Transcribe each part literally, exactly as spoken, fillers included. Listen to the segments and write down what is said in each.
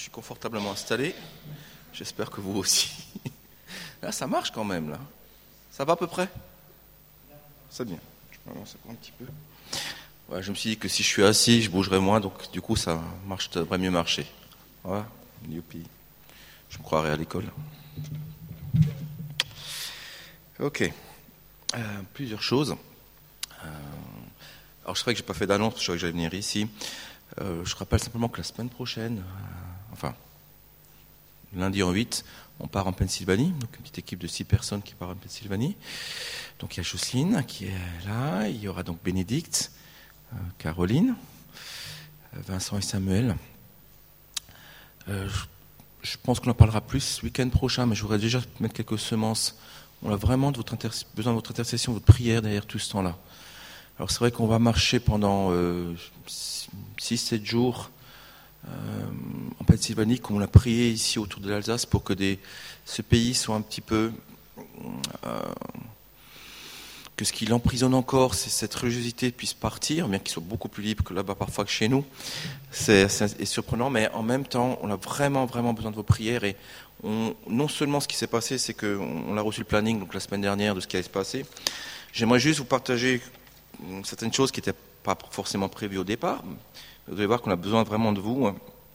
je suis confortablement installé. J'espère que vous aussi. Là, ça marche quand même, là. Ça va à peu près ? C'est bien. Je peux avancer encore un petit peu. Ouais, je me suis dit que si je suis assis, je bougerai moins, donc du coup, ça marche, ça devrait mieux marcher. Voilà, youpi. Je me croirais à l'école. Ok. Euh, plusieurs choses. Euh, alors, c'est vrai que j'ai pas fait d'annonce, je savais que j'allais venir ici. Euh, je rappelle simplement que la semaine prochaine, euh, enfin, lundi en huit, on part en Pennsylvanie, donc une petite équipe de six personnes qui part en Pennsylvanie. Donc il y a Jocelyne qui est là, il y aura donc Bénédicte, euh, Caroline, euh, Vincent et Samuel. Euh, je, je pense qu'on en parlera plus ce week-end prochain, mais je voudrais déjà mettre quelques semences. On a vraiment de votre inter- besoin de votre intercession, votre prière derrière tout ce temps-là. Alors c'est vrai qu'on va marcher pendant euh, six sept jours euh, en Pennsylvanie, comme on a prié ici autour de l'Alsace, pour que des, ce pays soit un petit peu... Euh, que ce qui l'emprisonne encore, c'est cette religiosité puisse partir, bien qu'il soit beaucoup plus libre que là-bas parfois que chez nous. C'est, c'est surprenant, mais en même temps, on a vraiment, vraiment besoin de vos prières. Et on, non seulement ce qui s'est passé, c'est qu'on on a reçu le planning donc la semaine dernière de ce qui allait se passer. J'aimerais juste vous partager certaines choses qui n'étaient pas forcément prévues au départ. Vous allez voir qu'on a besoin vraiment de vous.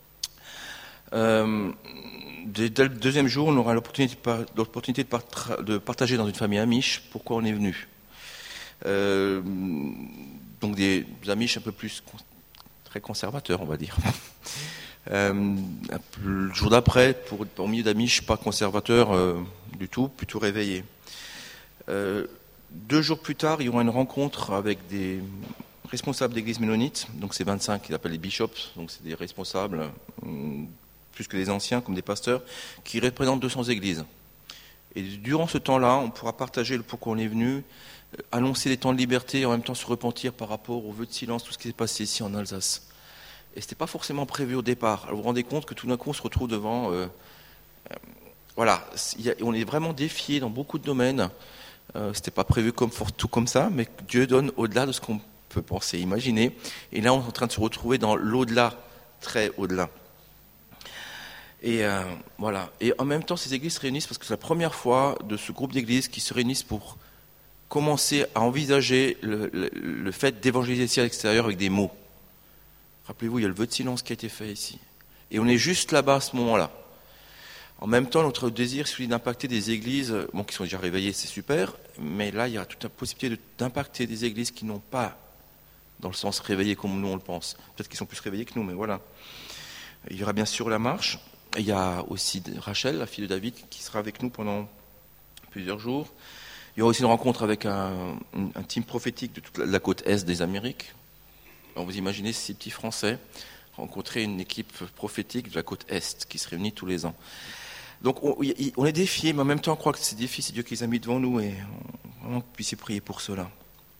Euh, dès, dès le deuxième jour, on aura l'opportunité, de, l'opportunité de, partra- de partager dans une famille amiche pourquoi on est venu. Euh, donc des Amish un peu plus très conservateurs, on va dire. Euh, le jour d'après, pour, pour milieu d'Amish, pas conservateurs euh, du tout, plutôt réveillés. Euh, deux jours plus tard, il y aura une rencontre avec des responsables d'église mennonite, donc c'est vingt-cinq qu'ils appellent les bishops, donc c'est des responsables, euh, plus que des anciens, comme des pasteurs, qui représentent deux cents églises. Et durant ce temps-là, on pourra partager le pourquoi on est venu, annoncer les temps de liberté et en même temps se repentir par rapport au vœu de silence, tout ce qui s'est passé ici en Alsace. Et ce n'était pas forcément prévu au départ. Alors vous vous rendez compte que tout d'un coup on se retrouve devant... Euh, euh, voilà, y a, on est vraiment défié dans beaucoup de domaines. Euh, ce n'était pas prévu comme, tout comme ça, mais Dieu donne au-delà de ce qu'on peut penser, imaginer. Et là on est en train de se retrouver dans l'au-delà, très au-delà. Et euh, voilà. Et en même temps ces églises se réunissent parce que c'est la première fois de ce groupe d'églises qui se réunissent pour commencer à envisager le, le, le fait d'évangéliser ici à l'extérieur avec des mots. Rappelez-vous, il y a le vœu de silence qui a été fait ici. Et on est juste là-bas à ce moment-là. En même temps, notre désir, celui d'impacter des églises, bon, qui sont déjà réveillées, c'est super, mais là, il y a toute la possibilité de, d'impacter des églises qui n'ont pas, dans le sens réveillé comme nous on le pense. Peut-être qu'ils sont plus réveillés que nous, mais voilà. Il y aura bien sûr la marche. Il y a aussi Rachel, la fille de David, qui sera avec nous pendant plusieurs jours. Il y aura aussi une rencontre avec un, un team prophétique de toute la, la côte est des Amériques. Alors vous imaginez ces petits Français rencontrer une équipe prophétique de la côte est qui se réunit tous les ans. Donc on, on est défiés, mais en même temps on croit que c'est défi, c'est Dieu qui les a mis devant nous et on, vraiment qu'on puisse prier pour cela.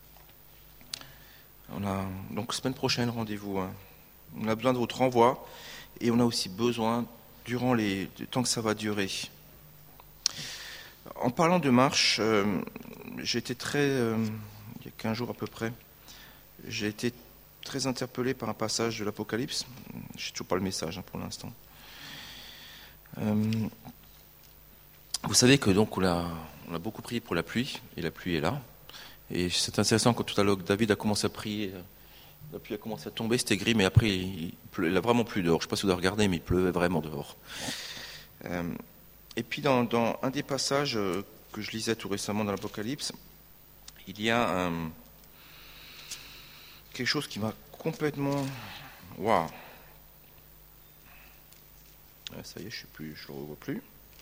On a, donc semaine prochaine, rendez-vous. Hein. On a besoin de votre envoi et on a aussi besoin, durant les, le temps que ça va durer. En parlant de marche, euh, j'ai été très, euh, il y a quinze jours à peu près, j'ai été très interpellé par un passage de l'Apocalypse. Je n'ai toujours pas le message hein, pour l'instant. Euh, vous savez que donc on a, on a beaucoup prié pour la pluie, et la pluie est là. Et c'est intéressant quand tout à l'heure David a commencé à prier, la pluie a commencé à tomber, c'était gris, mais après il, pleu, il a vraiment plu dehors. Je ne sais pas si vous avez regardé, mais il pleuvait vraiment dehors. Euh, Et puis dans, dans un des passages que je lisais tout récemment dans l'Apocalypse, il y a un, quelque chose qui m'a complètement... Waouh! Ça y est, je ne plus, je le revois plus.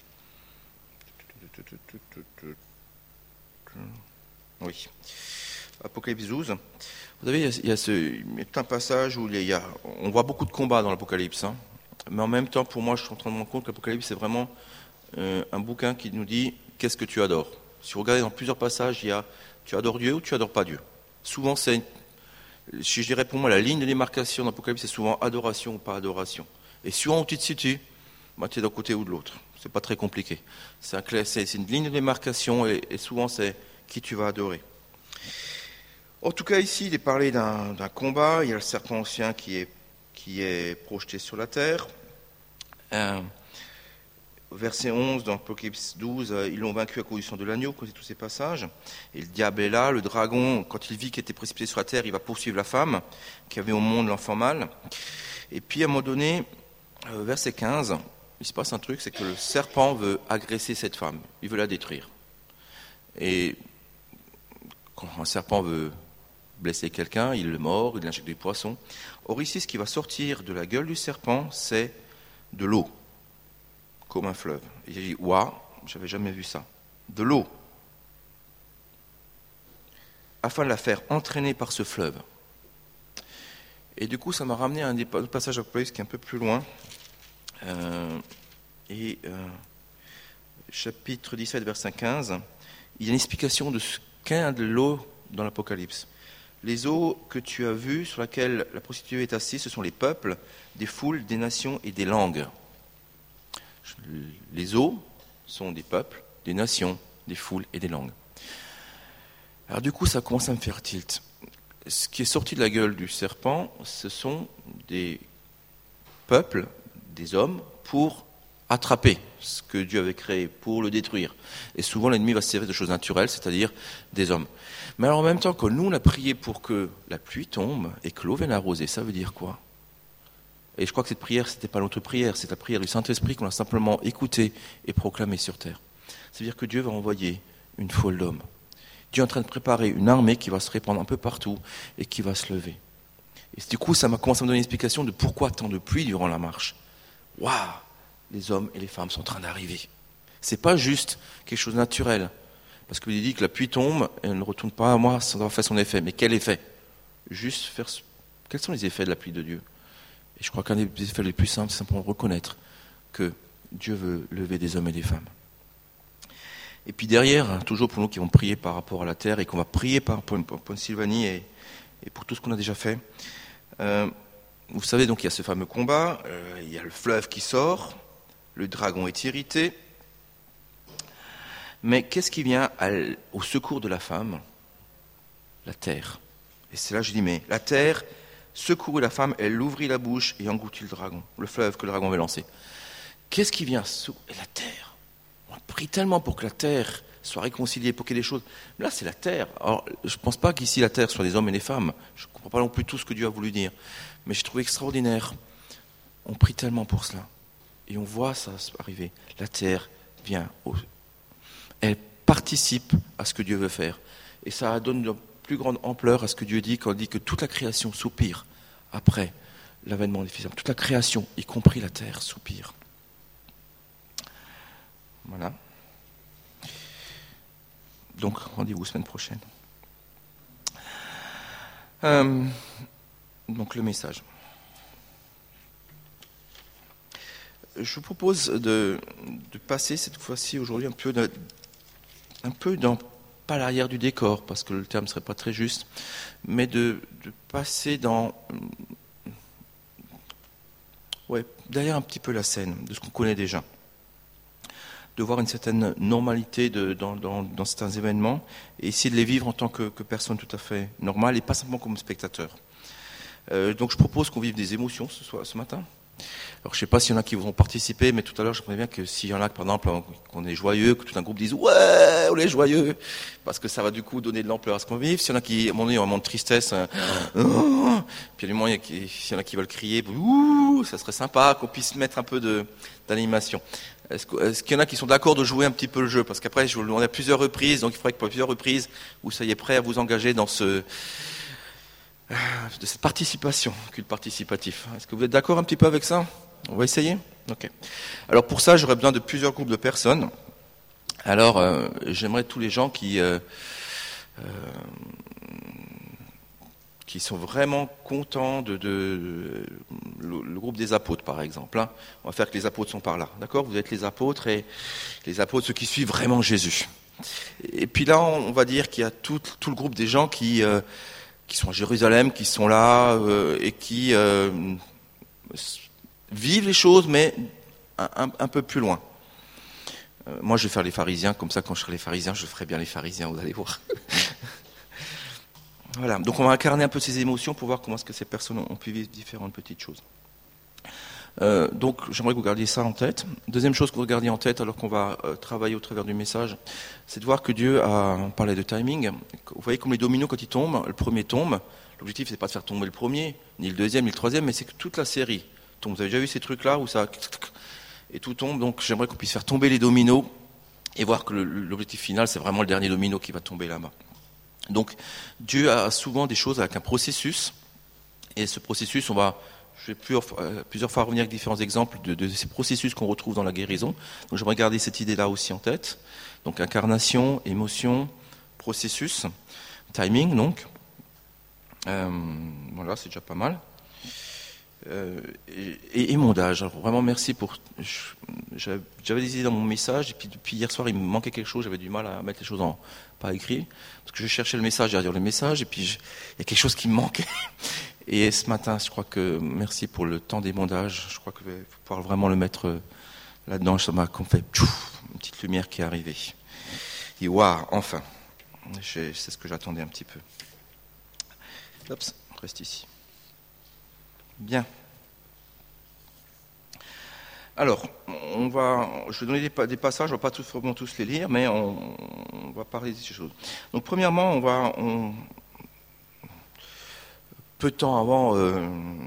Oui. Apocalypse douze. Vous savez, il y a, ce, il y a tout un passage où il y a, on voit beaucoup de combats dans l'Apocalypse. Hein. Mais en même temps, pour moi, je suis en train de me rendre compte que l'Apocalypse, c'est vraiment... Euh, un bouquin qui nous dit qu'est-ce que tu adores. Si vous regardez dans plusieurs passages, il y a tu adores Dieu ou tu adores pas Dieu. Souvent, c'est, si je dirais pour moi, la ligne de démarcation dans l'Apocalypse, c'est souvent adoration ou pas adoration. Et souvent où tu te situes, bah, tu es d'un côté ou de l'autre. C'est pas très compliqué. C'est, un, c'est, c'est une ligne de démarcation et, et souvent c'est qui tu vas adorer. En tout cas, ici, il est parlé d'un, d'un combat. Il y a le serpent ancien qui est, qui est projeté sur la terre. Euh, verset onze, dans Apocalypse douze, euh, ils l'ont vaincu à cause du sang de l'agneau, à cause de tous ces passages. Et le diable est là, le dragon, quand il vit qu'il était précipité sur la terre, il va poursuivre la femme, qui avait au monde l'enfant mâle. Et puis, à un moment donné, euh, verset quinze, il se passe un truc, c'est que le serpent veut agresser cette femme, il veut la détruire. Et quand un serpent veut blesser quelqu'un, il le mord, il injecte du poisson. Or ici, ce qui va sortir de la gueule du serpent, c'est de l'eau, comme un fleuve. Et j'ai dit, waouh, j'avais jamais vu ça. De l'eau. Afin de la faire entraîner par ce fleuve. Et du coup, ça m'a ramené à un des passages d'Apocalypse qui est un peu plus loin. Euh, et euh, chapitre dix-sept, verset quinze, il y a une explication de ce qu'est de l'eau dans l'Apocalypse. Les eaux que tu as vues, sur lesquelles la prostituée est assise, ce sont les peuples, des foules, des nations et des langues. Les eaux sont des peuples, des nations, des foules et des langues. Alors du coup, ça commence à me faire tilt. Ce qui est sorti de la gueule du serpent, ce sont des peuples, des hommes, pour attraper ce que Dieu avait créé, pour le détruire. Et souvent, l'ennemi va se servir de choses naturelles, c'est-à-dire des hommes. Mais alors en même temps, quand nous, on a prié pour que la pluie tombe et que l'eau vienne arroser, ça veut dire quoi ? Et je crois que cette prière, ce n'était pas notre prière, c'est la prière du Saint-Esprit qu'on a simplement écoutée et proclamée sur terre. C'est-à-dire que Dieu va envoyer une foule d'hommes. Dieu est en train de préparer une armée qui va se répandre un peu partout et qui va se lever. Et du coup, ça m'a commencé à me donner une explication de pourquoi tant de pluie durant la marche. Waouh ! Les hommes et les femmes sont en train d'arriver. C'est pas juste quelque chose de naturel. Parce que vous dit que la pluie tombe et elle ne retourne pas à moi sans avoir fait son effet. Mais quel effet ? Juste faire... Quels sont les effets de la pluie de Dieu ? Et je crois qu'un des effets les plus simples, c'est simplement reconnaître que Dieu veut lever des hommes et des femmes. Et puis derrière, toujours pour nous qui vont prier par rapport à la terre et qu'on va prier par rapport à Sylvanie et, et pour tout ce qu'on a déjà fait, euh, vous savez, donc il y a ce fameux combat, euh, il y a le fleuve qui sort, le dragon est irrité, mais qu'est-ce qui vient à, au secours de la femme ? La terre. Et c'est là que je dis, mais la terre secourut la femme, elle ouvrit la bouche et engloutit le dragon, le fleuve que le dragon avait lancé. Qu'est-ce qui vient sous la terre ? On prie tellement pour que la terre soit réconciliée, pour qu'il y ait des choses. Mais là, c'est la terre. Alors, je ne pense pas qu'ici la terre soit des hommes et des femmes. Je ne comprends pas non plus tout ce que Dieu a voulu dire. Mais je trouve extraordinaire. On prie tellement pour cela. Et on voit ça arriver. La terre vient. Au... Elle participe à ce que Dieu veut faire. Et ça donne une plus grande ampleur à ce que Dieu dit quand il dit que toute la création soupire après l'avènement des fils. Toute la création, y compris la terre, soupire. Voilà. Donc, rendez-vous semaine prochaine. Euh, donc, le message. Je vous propose de, de passer cette fois-ci, aujourd'hui, un peu, de, un peu dans, pas l'arrière du décor, parce que le terme ne serait pas très juste, mais de, de passer dans, ouais, derrière un petit peu la scène, de ce qu'on connaît déjà. De voir une certaine normalité de, dans, dans, dans certains événements et essayer de les vivre en tant que, que personne tout à fait normale et pas simplement comme spectateur. Euh, donc je propose qu'on vive des émotions ce, soir, ce matin. Alors je ne sais pas s'il y en a qui vont participer, mais tout à l'heure je comprends bien que s'il y en a, par exemple, qu'on est joyeux, que tout un groupe dise « Ouais, on est joyeux !» parce que ça va du coup donner de l'ampleur à ce qu'on vive. S'il y en a qui, à un moment donné, ont un moment de tristesse, hein, oh, puis à un moment, s'il y en a qui veulent crier « Ouh !» ça serait sympa qu'on puisse mettre un peu de, d'animation. Est-ce, est-ce qu'il y en a qui sont d'accord de jouer un petit peu le jeu ? Parce qu'après, je vous le demande à plusieurs reprises, donc il faudrait que pour plusieurs reprises, vous soyez prêts à vous engager dans ce, de cette participation, culte participatif. Est-ce que vous êtes d'accord un petit peu avec ça ? On va essayer ? Ok. Alors pour ça, j'aurais besoin de plusieurs groupes de personnes. Alors, euh, j'aimerais tous les gens qui... Euh, euh, qui sont vraiment contents de, de, de le, le groupe des apôtres, par exemple. Hein. On va faire que les apôtres sont par là, d'accord ? Vous êtes les apôtres et les apôtres, ceux qui suivent vraiment Jésus. Et puis là, on va dire qu'il y a tout, tout le groupe des gens qui, euh, qui sont à Jérusalem, qui sont là euh, et qui euh, vivent les choses, mais un, un, un peu plus loin. Euh, moi, je vais faire les pharisiens, comme ça, quand je serai les pharisiens, je ferai bien les pharisiens, vous allez voir. Voilà, donc on va incarner un peu ces émotions pour voir comment est-ce que ces personnes ont pu vivre différentes petites choses. Euh, donc j'aimerais que vous gardiez ça en tête. Deuxième chose que vous gardiez en tête alors qu'on va euh, travailler au travers du message, c'est de voir que Dieu a, on parlait de timing, vous voyez comme les dominos quand ils tombent, le premier tombe, l'objectif c'est pas de faire tomber le premier, ni le deuxième, ni le troisième, mais c'est que toute la série tombe. Vous avez déjà vu ces trucs-là où ça... et tout tombe, donc j'aimerais qu'on puisse faire tomber les dominos et voir que le, l'objectif final c'est vraiment le dernier domino qui va tomber là-bas. Donc Dieu a souvent des choses avec un processus, et ce processus on va... Je vais plusieurs, euh, plusieurs fois revenir avec différents exemples de, de ces processus qu'on retrouve dans la guérison. Donc j'aimerais garder cette idée-là aussi en tête. Donc incarnation, émotion, processus, timing donc. Euh, voilà, c'est déjà pas mal. Euh, et, et émondage. Alors vraiment merci pour... Je, j'avais des idées dans mon message, et puis depuis hier soir il me manquait quelque chose, j'avais du mal à mettre les choses en pas écrit, parce que je cherchais le message derrière le message, et puis je, il y a quelque chose qui me manquait. Et ce matin, je crois que, merci pour le temps d'émondage, je crois que je vais pouvoir vraiment le mettre là-dedans. Ça m'a fait tchouf, une petite lumière qui est arrivée. Et waouh, enfin, c'est ce que j'attendais un petit peu. Hop, on reste ici. Bien. Alors, on va, je vais donner des, des passages, on ne va pas tous, vraiment tous les lire, mais on, on va parler de ces choses. Donc, premièrement, on va... On, peu de temps avant, euh,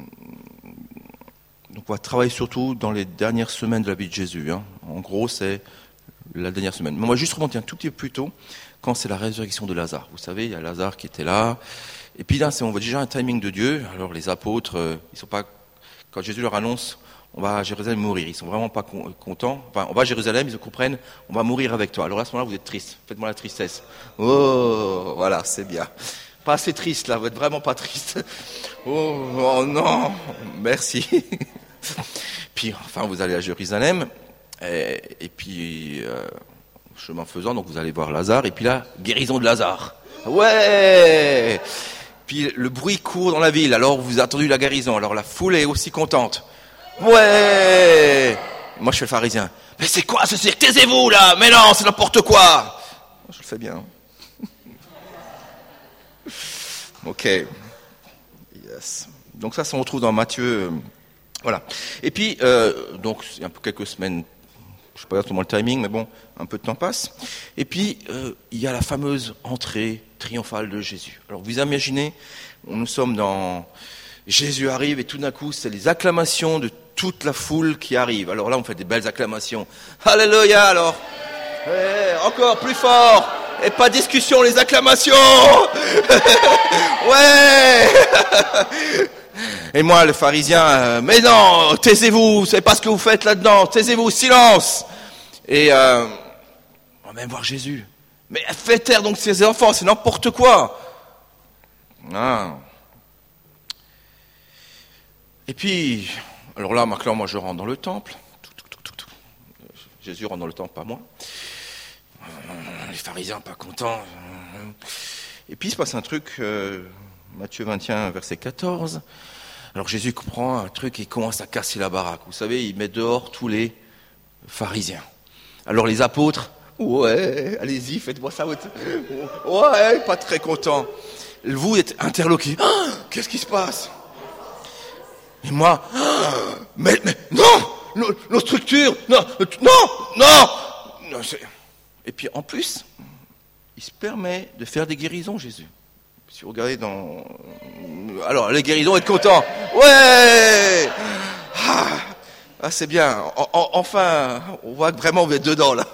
donc on va travailler surtout dans les dernières semaines de la vie de Jésus. Hein. En gros, c'est la dernière semaine. Mais on va juste remonter un tout petit peu plus tôt, quand c'est la résurrection de Lazare. Vous savez, il y a Lazare qui était là. Et puis là, c'est, on voit déjà un timing de Dieu. Alors les apôtres, euh, ils sont pas, quand Jésus leur annonce, on va à Jérusalem mourir, ils sont vraiment pas con, contents. Enfin, on va à Jérusalem, ils comprennent, on va mourir avec toi. Alors à ce moment-là, vous êtes tristes. Faites-moi la tristesse. Oh, voilà, c'est bien. Pas assez triste là, vous êtes vraiment pas triste. Oh, oh non, merci. Puis enfin vous allez à Jérusalem, et, et puis euh, chemin faisant, donc vous allez voir Lazare, et puis là, guérison de Lazare. Ouais. Puis le bruit court dans la ville, alors vous avez attendu la guérison, alors la foule est aussi contente. Ouais. Moi je fais le pharisien. Mais c'est quoi ce cirque? Taisez-vous là. Mais non, c'est n'importe quoi. Je le fais bien. Ok. Yes. Donc ça, ça on retrouve dans Matthieu. Euh, voilà. Et puis, euh, donc, il y a un peu quelques semaines, je ne sais pas exactement le timing, mais bon, un peu de temps passe. Et puis, euh, il y a la fameuse entrée triomphale de Jésus. Alors, vous imaginez, nous sommes dans... Jésus arrive et tout d'un coup, c'est les acclamations de toute la foule qui arrive. Alors là, on fait des belles acclamations. Alléluia, alors. Ouais, encore plus fort. Et pas de discussion, les acclamations. Ouais. Et moi, le pharisien, euh, mais non, taisez-vous, c'est pas ce que vous faites là-dedans, taisez-vous, silence. Et euh, on va même voir Jésus. Mais faites taire donc ces enfants, c'est n'importe quoi. Ah. Et puis, alors là, maintenant, moi, je rentre dans le temple. Jésus rentre dans le temple, pas moi. Les pharisiens pas contents. Et puis il se passe un truc, euh, Matthieu vingt et un, verset quatorze. Alors Jésus comprend un truc et commence à casser la baraque. Vous savez, il met dehors tous les pharisiens. Alors les apôtres, ouais, allez-y, faites-moi ça. Ouais, pas très contents. Vous êtes interloqués. Ah, qu'est-ce qui se passe? Et moi, ah, mais, mais non, nos, nos structures, non, non, non, non c'est... Et puis en plus, il se permet de faire des guérisons, Jésus. Si vous regardez dans... Alors, les guérisons, êtes contents. Ouais. Ah, c'est bien. En, en, enfin, on voit que vraiment vous êtes dedans, là.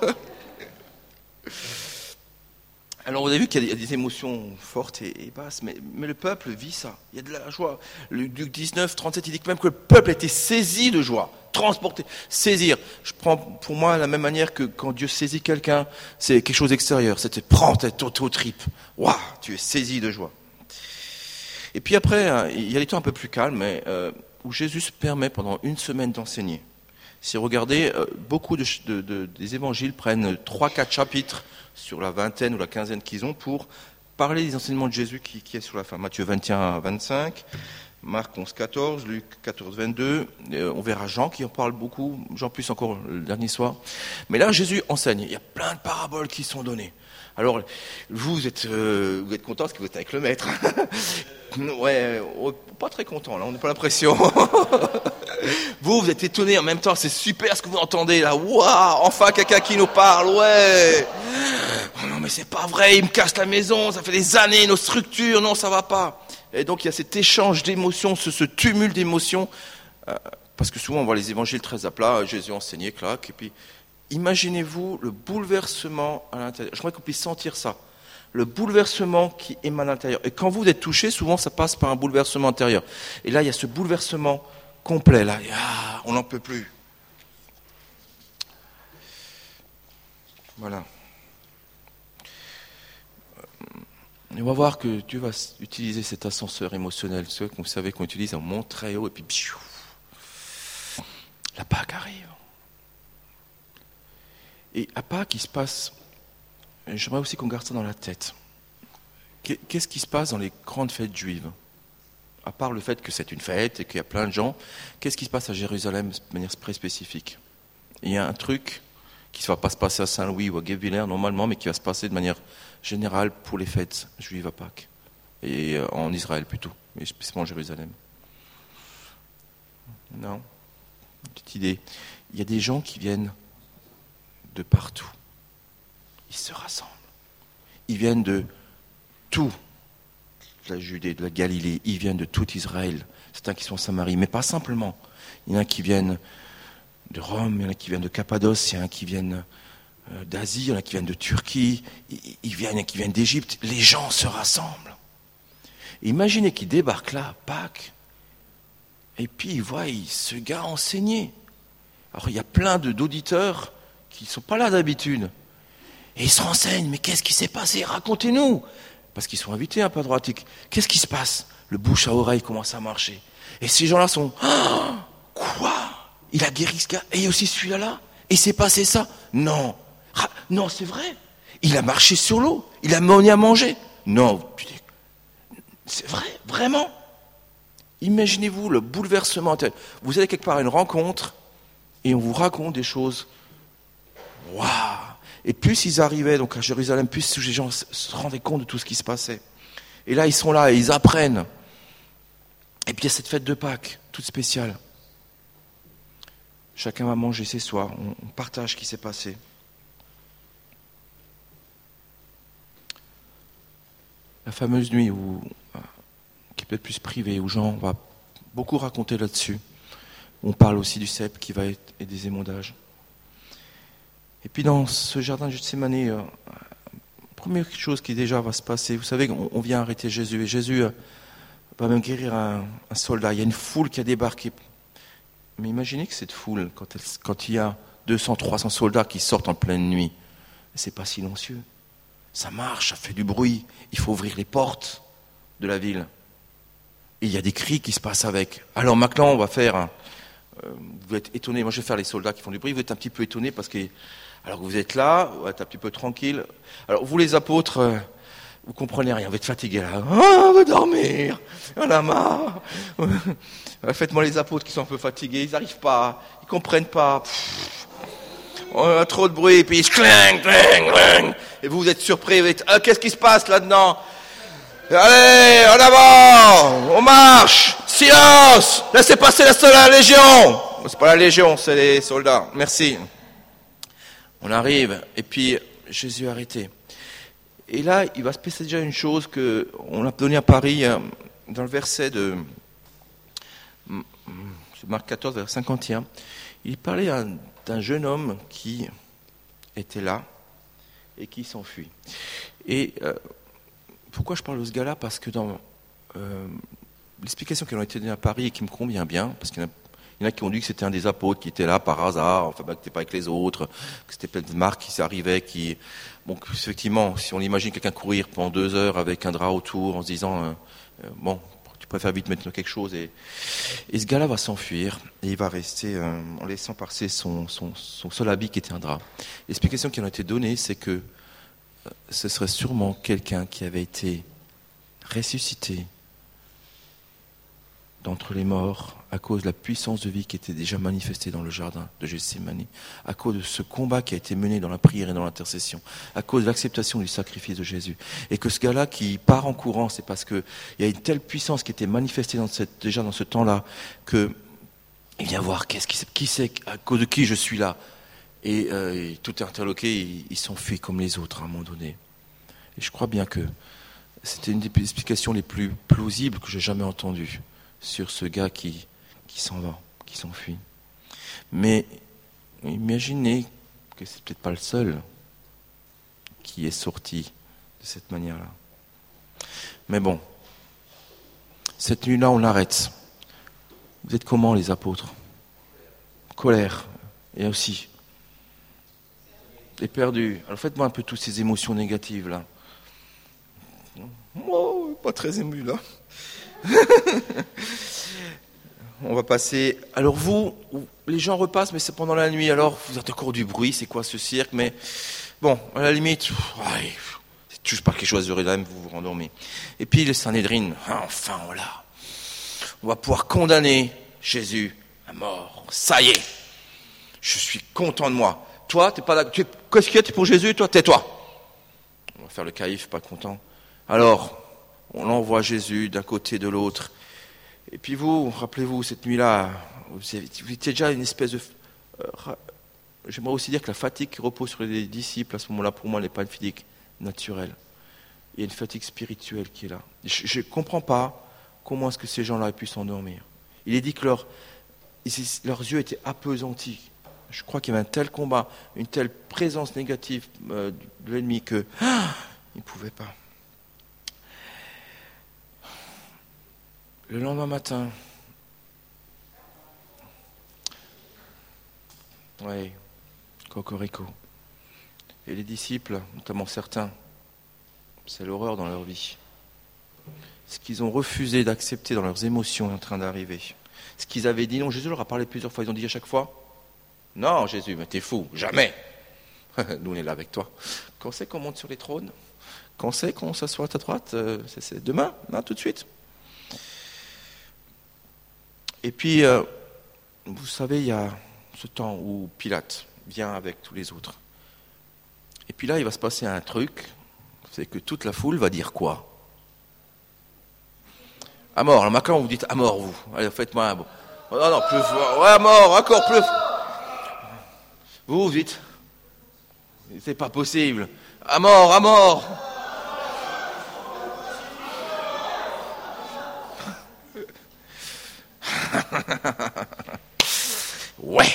Alors, vous avez vu qu'il y a des émotions fortes et, et basses, mais, mais le peuple vit ça. Il y a de la joie. Le Luc dix-neuf, trente-sept, il dit que même que le peuple était saisi de joie. Transporté, saisir. Je prends pour moi la même manière que quand Dieu saisit quelqu'un, c'est quelque chose d'extérieur. C'était prends tête aux tripes. Waouh, tu es saisi de joie. Et puis après, il y a des temps un peu plus calmes, mais euh, où Jésus se permet pendant une semaine d'enseigner. Si vous regardez, euh, beaucoup de, de, de, des évangiles prennent trois, quatre chapitres sur la vingtaine ou la quinzaine qu'ils ont pour parler des enseignements de Jésus qui, qui est sur la fin. Matthieu vingt et un, vingt-cinq. Marc onze, quatorze, Luc quatorze, vingt-deux, euh, on verra Jean qui en parle beaucoup, Jean plus encore le dernier soir. Mais là, Jésus enseigne, il y a plein de paraboles qui sont données. Alors, vous, vous êtes, euh, vous êtes content parce que vous êtes avec le maître. Ouais, pas très content, là, on n'a pas l'impression. Vous, vous êtes étonnés en même temps, c'est super ce que vous entendez là. Waouh, enfin quelqu'un qui nous parle, ouais. Oh non mais c'est pas vrai, il me casse la maison, ça fait des années, nos structures, non ça va pas. Et donc il y a cet échange d'émotions, ce, ce tumulte d'émotions, euh, parce que souvent on voit les évangiles très à plat, Jésus enseignait, clac, et puis imaginez-vous le bouleversement à l'intérieur. Je crois qu'on puisse sentir ça. Le bouleversement qui émane à l'intérieur. Et quand vous êtes touché, souvent ça passe par un bouleversement intérieur. Et là, il y a ce bouleversement complet. Là, ah, on n'en peut plus. Voilà. Et on va voir que Dieu va utiliser cet ascenseur émotionnel. Ce que vous savez qu'on utilise, on monte très haut et puis pfiou, la Pâque arrive. Et à Pâques, il se passe... J'aimerais aussi qu'on garde ça dans la tête. Qu'est-ce qui se passe dans les grandes fêtes juives ? À part le fait que c'est une fête et qu'il y a plein de gens, qu'est-ce qui se passe à Jérusalem de manière très spécifique ? Il y a un truc qui ne va pas se passer à Saint-Louis ou à Guebwiller normalement, mais qui va se passer de manière générale pour les fêtes juives à Pâques. Et en Israël plutôt, mais spécialement à Jérusalem. Non ? Une petite idée. Il y a des gens qui viennent de partout. Ils se rassemblent. Ils viennent de tout, de la Judée, de la Galilée. Ils viennent de tout Israël. Certains qui sont en Samarie, mais pas simplement. Il y en a qui viennent de Rome, il y en a qui viennent de Cappadoce, il y en a qui viennent d'Asie, il y en a qui viennent de Turquie, il y en a qui viennent d'Égypte. Les gens se rassemblent. Imaginez qu'ils débarquent là, à Pâques, et puis ils voient ce gars enseigner. Alors il y a plein de, d'auditeurs qui ne sont pas là d'habitude. Et ils se renseignent, mais qu'est-ce qui s'est passé ? Racontez-nous. Parce qu'ils sont invités un peu à droite. Qu'est-ce qui se passe ? Le bouche à oreille commence à marcher. Et ces gens-là sont... Oh, quoi ? Il a guéri ce gars ? Et il y a aussi celui-là là ? Et il s'est passé ça ? Non. Ra- non, c'est vrai. Il a marché sur l'eau. Il a donné à manger. Non. C'est vrai, vraiment. Imaginez-vous le bouleversement. Vous allez quelque part à une rencontre et on vous raconte des choses. Waouh ! Et plus ils arrivaient donc à Jérusalem, plus les gens se rendaient compte de tout ce qui se passait. Et là, ils sont là et ils apprennent. Et puis il y a cette fête de Pâques, toute spéciale. Chacun va manger ses soirs, on partage ce qui s'est passé. La fameuse nuit où, qui est peut-être plus privée, où Jean va beaucoup raconter là-dessus. On parle aussi du cep qui va être et des émondages. Et puis dans ce jardin de Gethsémani, euh, première chose qui déjà va se passer, vous savez, on, on vient arrêter Jésus, et Jésus euh, va même guérir un, un soldat. Il y a une foule qui a débarqué. Mais imaginez que cette foule, quand, elle, quand il y a deux cents, trois cents soldats qui sortent en pleine nuit, c'est pas silencieux. Ça marche, ça fait du bruit. Il faut ouvrir les portes de la ville. Et il y a des cris qui se passent avec. Alors maintenant, on va faire... Un, euh, vous êtes étonnés, moi je vais faire les soldats qui font du bruit, vous êtes un petit peu étonnés parce que... Alors vous êtes là, vous êtes un petit peu tranquille. Alors vous les apôtres, euh, vous comprenez rien, vous êtes fatigués là. Ah, on veut dormir, on a marre. Faites-moi les apôtres qui sont un peu fatigués, ils n'arrivent pas, ils comprennent pas. Pff, on a trop de bruit, puis ils cling, cling, cling. Et vous, vous êtes surpris, vous êtes, ah, qu'est-ce qui se passe là-dedans ? Allez, en avant, on marche, silence, laissez passer la, la Légion. C'est pas la Légion, c'est les soldats, merci. On arrive, et puis Jésus est arrêté. Et là, il va se passer déjà une chose qu'on a donnée à Paris, dans le verset de Marc quatorze, verset cinquante et un. Il parlait d'un jeune homme qui était là et qui s'enfuit. Et euh, pourquoi je parle de ce gars-là ? Parce que dans euh, l'explication qui a été donnée à Paris et qui me convient bien, parce qu'il y en a Il y en a qui ont dit que c'était un des apôtres qui était là par hasard, enfin, bah, qui n'était pas avec les autres, que c'était peut-être Marc qui s'arrivait, qui, bon, effectivement, si on imagine quelqu'un courir pendant deux heures avec un drap autour en se disant, euh, euh, bon, tu préfères vite mettre quelque chose, et, et ce gars-là va s'enfuir, et il va rester, euh, en laissant passer son, son, son seul habit qui était un drap. L'explication qui en a été donnée, c'est que euh, ce serait sûrement quelqu'un qui avait été ressuscité d'entre les morts, à cause de la puissance de vie qui était déjà manifestée dans le jardin de Gethsémani, à cause de ce combat qui a été mené dans la prière et dans l'intercession, à cause de l'acceptation du sacrifice de Jésus. Et que ce gars-là qui part en courant, c'est parce qu'il y a une telle puissance qui était manifestée dans cette, déjà dans ce temps-là, que il vient voir qu'est-ce qui, qui c'est, à cause de qui je suis là. Et, euh, et tout est interloqué, il, il s'enfuit comme les autres à un moment donné. Et je crois bien que c'était une des explications les plus plausibles que j'ai jamais entendues sur ce gars qui, qui s'en va, qui s'enfuit. Mais imaginez que c'est peut-être pas le seul qui est sorti de cette manière-là. Mais bon, cette nuit-là, on l'arrête. Vous êtes comment, les apôtres? Colère, et aussi éperdus. Alors faites-moi un peu toutes ces émotions négatives là. Oh, pas très ému là. On va passer. Alors vous, les gens repassent, mais c'est pendant la nuit. Alors vous êtes encore du bruit. C'est quoi ce cirque? Mais bon, à la limite, ouais, c'est toujours pas quelque chose de réel, vous vous rendormez. Et puis le Sanhédrin, enfin voilà, on va pouvoir condamner Jésus à mort. Ça y est, je suis content de moi. Toi, t'es pas là. Tu, qu'est-ce qu'il y a, t'es pour Jésus? Toi, tais-toi. On va faire le caïf, pas content. Alors, on envoie Jésus d'un côté de l'autre. Et puis vous, rappelez-vous, cette nuit-là, vous étiez déjà une espèce de... Euh, j'aimerais aussi dire que la fatigue qui repose sur les disciples, à ce moment-là, pour moi, n'est pas une fatigue naturelle. Il y a une fatigue spirituelle qui est là. Je ne comprends pas comment est-ce que ces gens-là aient pu s'endormir. Il est dit que leur, leurs yeux étaient appesantis. Je crois qu'il y avait un tel combat, une telle présence négative euh, de l'ennemi que ah, ils ne pouvaient pas. Le lendemain matin, oui, cocorico. Et les disciples, notamment certains, c'est l'horreur dans leur vie. Ce qu'ils ont refusé d'accepter dans leurs émotions est en train d'arriver. Ce qu'ils avaient dit non, Jésus leur a parlé plusieurs fois, ils ont dit à chaque fois, non Jésus, mais t'es fou, jamais. Nous on est là avec toi. Quand c'est qu'on monte sur les trônes? Quand c'est qu'on s'assoit à ta droite? euh, c'est, c'est demain, là, tout de suite. Et puis, euh, vous savez, il y a ce temps où Pilate vient avec tous les autres. Et puis là, il va se passer un truc, c'est que toute la foule va dire quoi? À mort. Alors maintenant, vous dites à mort, vous. Allez, faites-moi un bon. Oh, non, non, plus fort. Ouais, à mort, encore plus. Vous, vous dites, c'est pas possible. À mort, à mort. Ouais.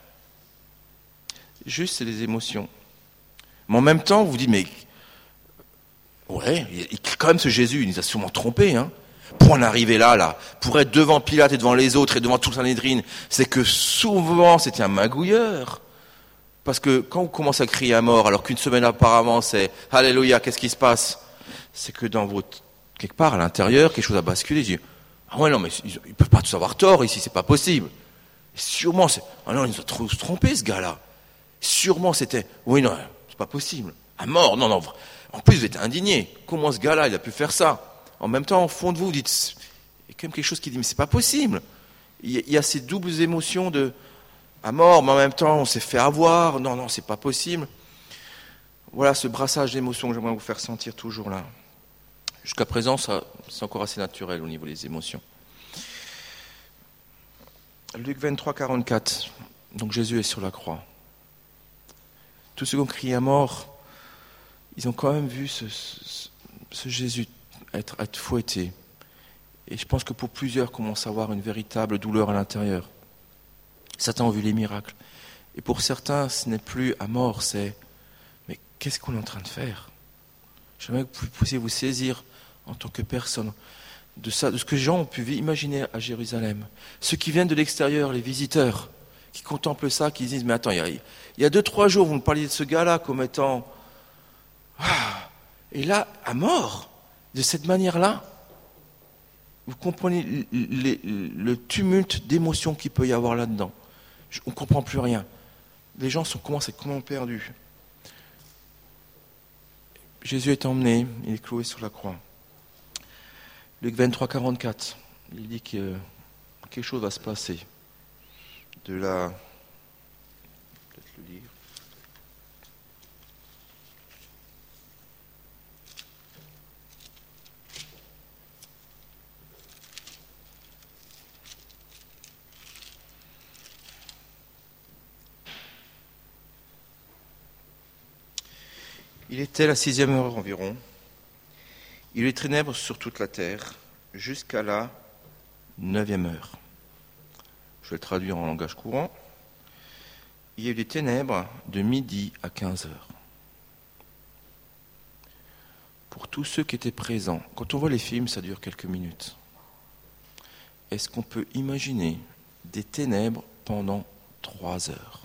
Juste, c'est des émotions. Mais en même temps, vous vous dites, mais ouais, il, quand même ce Jésus, il nous a sûrement trompés, hein. Pour en arriver là, là, pour être devant Pilate et devant les autres et devant tout le Sanhédrin, c'est que souvent c'était un magouilleur. Parce que quand on commence à crier à mort, alors qu'une semaine auparavant c'est Alléluia, qu'est-ce qui se passe? C'est que dans votre, quelque part à l'intérieur, quelque chose a basculé. Je dis, ah ouais, non, mais ils ne peuvent pas tous avoir tort ici, c'est pas possible. Et sûrement, c'est, ah non, ils nous ont trop trompés ce gars-là. Sûrement c'était, oui, non, c'est pas possible. À mort, non, non. En plus, vous êtes indigné. Comment ce gars-là, il a pu faire ça? En même temps, au fond de vous, vous dites, il y a quand même quelque chose qui dit, mais c'est pas possible. Il y a ces doubles émotions de, à mort, mais en même temps, on s'est fait avoir. Non, non, c'est pas possible. Voilà ce brassage d'émotions que j'aimerais vous faire sentir toujours là. Jusqu'à présent, ça, c'est encore assez naturel au niveau des émotions. Luc vingt-trois, quarante-quatre. Donc Jésus est sur la croix. Tous ceux qui ont crié à mort, ils ont quand même vu ce, ce, ce Jésus être, être fouetté. Et je pense que pour plusieurs commencent à avoir une véritable douleur à l'intérieur. Certains ont vu les miracles. Et pour certains, ce n'est plus à mort, c'est mais qu'est-ce qu'on est en train de faire? J'aimerais que vous puissiez vous saisir en tant que personne de ça, de ce que les gens ont pu imaginer à Jérusalem. Ceux qui viennent de l'extérieur, les visiteurs, qui contemplent ça, qui disent mais attends, il y a, il y a deux, trois jours, vous me parliez de ce gars-là comme étant ah, et là, à mort, de cette manière-là, vous comprenez le, le tumulte d'émotions qu'il peut y avoir là-dedans. On ne comprend plus rien. Les gens sont, commencent à être complètement perdus. Jésus est emmené, il est cloué sur la croix. Luc vingt-trois, quarante-quatre, il dit que quelque chose va se passer. De la... Peut-être le lire. Il était la sixième heure environ. Il y eut des ténèbres sur toute la terre jusqu'à la neuvième heure. Je vais le traduire en langage courant. Il y a eu des ténèbres de midi à quinze heures. Pour tous ceux qui étaient présents, quand on voit les films, ça dure quelques minutes. Est-ce qu'on peut imaginer des ténèbres pendant trois heures?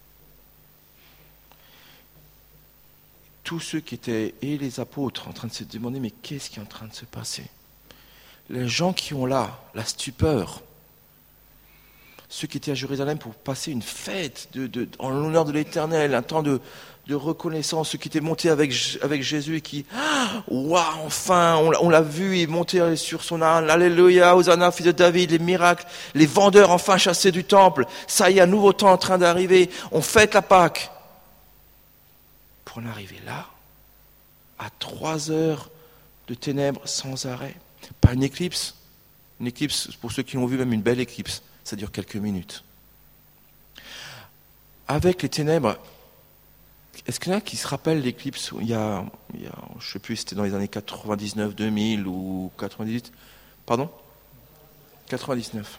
Tous ceux qui étaient, et les apôtres, en train de se demander, mais qu'est-ce qui est en train de se passer? Les gens qui ont là, la stupeur, ceux qui étaient à Jérusalem pour passer une fête de, de, en l'honneur de l'Éternel, un temps de, de reconnaissance, ceux qui étaient montés avec, avec Jésus et qui, waouh, wow, enfin, on, on l'a vu, il montait sur son âne, alléluia, Hosanna, fils de David, les miracles, les vendeurs enfin chassés du temple, ça y est, un nouveau temps en train d'arriver, on fête la Pâque. Pour en arriver là, à trois heures de ténèbres sans arrêt, pas une éclipse, une éclipse, pour ceux qui l'ont vu, même une belle éclipse, ça dure quelques minutes. Avec les ténèbres, est-ce qu'il y en a qui se rappellent l'éclipse il y a, il y a, je ne sais plus, c'était dans les années quatre-vingt-dix-neuf, deux mille ou quatre-vingt-dix-huit, pardon quatre-vingt-dix-neuf.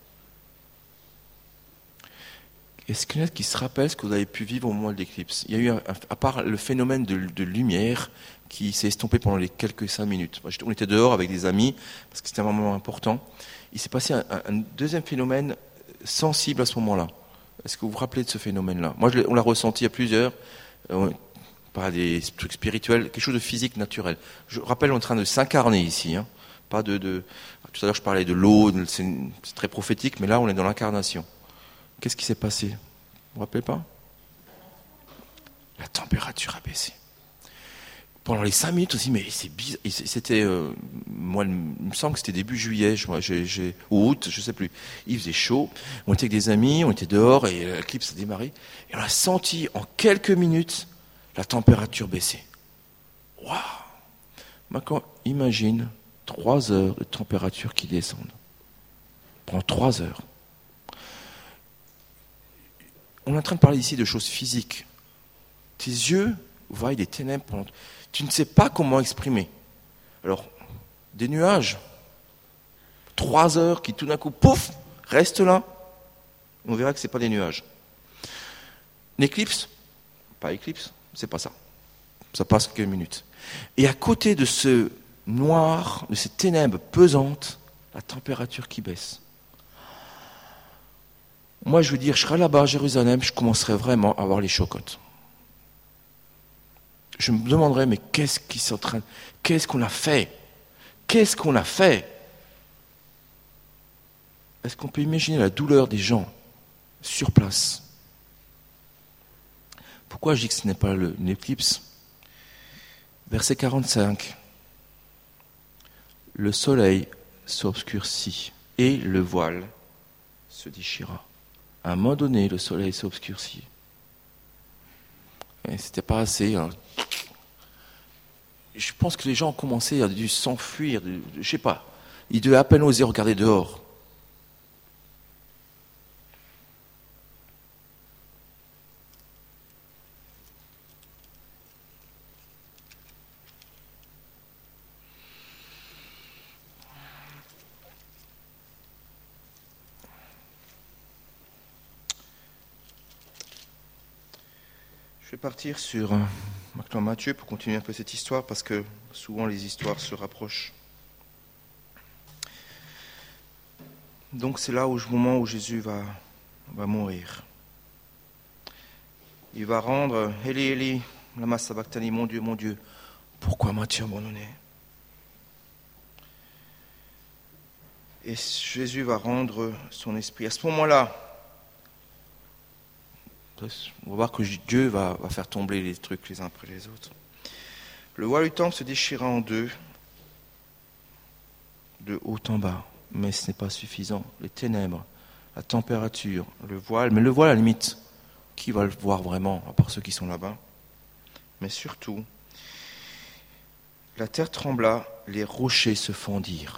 Est-ce qu'il y en a qui se rappellent ce que vous avez pu vivre au moment de l'éclipse? Il y a eu, un, à part le phénomène de, de lumière qui s'est estompé pendant les quelques cinq minutes. On était dehors avec des amis, parce que c'était un moment important. Il s'est passé un, un deuxième phénomène sensible à ce moment-là. Est-ce que vous vous rappelez de ce phénomène-là? Moi, je on l'a ressenti à plusieurs, euh, pas des trucs spirituels, quelque chose de physique, naturel. Je rappelle, on est en train de s'incarner ici. Hein, pas de, de, tout à l'heure, je parlais de l'eau, c'est, c'est très prophétique, mais là, on est dans l'incarnation. Qu'est-ce qui s'est passé? Vous vous rappelez pas? La température a baissé. Pendant les cinq minutes aussi, mais c'est bizarre. C'était, euh, moi, il me semble que c'était début juillet, je, j'ai, j'ai, ou août, je sais plus. Il faisait chaud. On était avec des amis, on était dehors et l'éclipse a démarré. Et on a senti en quelques minutes la température baisser. Waouh! Maintenant, imagine trois heures de température qui descendent. Pendant trois heures. On est en train de parler ici de choses physiques. Tes yeux voient des ténèbres pendant... Tu ne sais pas comment exprimer. Alors, des nuages, trois heures qui tout d'un coup, pouf, restent là. On verra que ce n'est pas des nuages. Une éclipse, pas éclipse, c'est pas ça. Ça passe quelques minutes. Et à côté de ce noir, de ces ténèbres pesantes, la température qui baisse. Moi, je veux dire, je serai là-bas à Jérusalem, je commencerai vraiment à avoir les chocottes. Je me demanderais, mais qu'est-ce qui s'est en train, qu'est-ce qu'on a fait? Qu'est-ce qu'on a fait? Est-ce qu'on peut imaginer la douleur des gens sur place? Pourquoi je dis que ce n'est pas le, une éclipse? Verset quarante-cinq. Le soleil s'obscurcit et le voile se déchira. À un moment donné, le soleil s'obscurcit. Et c'était pas assez. Hein. Je pense que les gens ont commencé à dû s'enfuir. De, je sais pas. Ils devaient à peine oser regarder dehors. Je vais partir sur maintenant Matthieu pour continuer un peu cette histoire parce que souvent les histoires se rapprochent. Donc c'est là au moment où Jésus va, va mourir. Il va rendre Eli Eli lama sabachthani, mon Dieu, mon Dieu, pourquoi m'as-tu abandonné? Et Jésus va rendre son esprit. À ce moment-là, on va voir que Dieu va, va faire tomber les trucs les uns après les autres. Le voile du temple se déchira en deux, de haut en bas, mais ce n'est pas suffisant. Les ténèbres, la température, le voile, mais le voile à la limite, qui va le voir vraiment, à part ceux qui sont là-bas? Mais surtout, la terre trembla, les rochers se fendirent.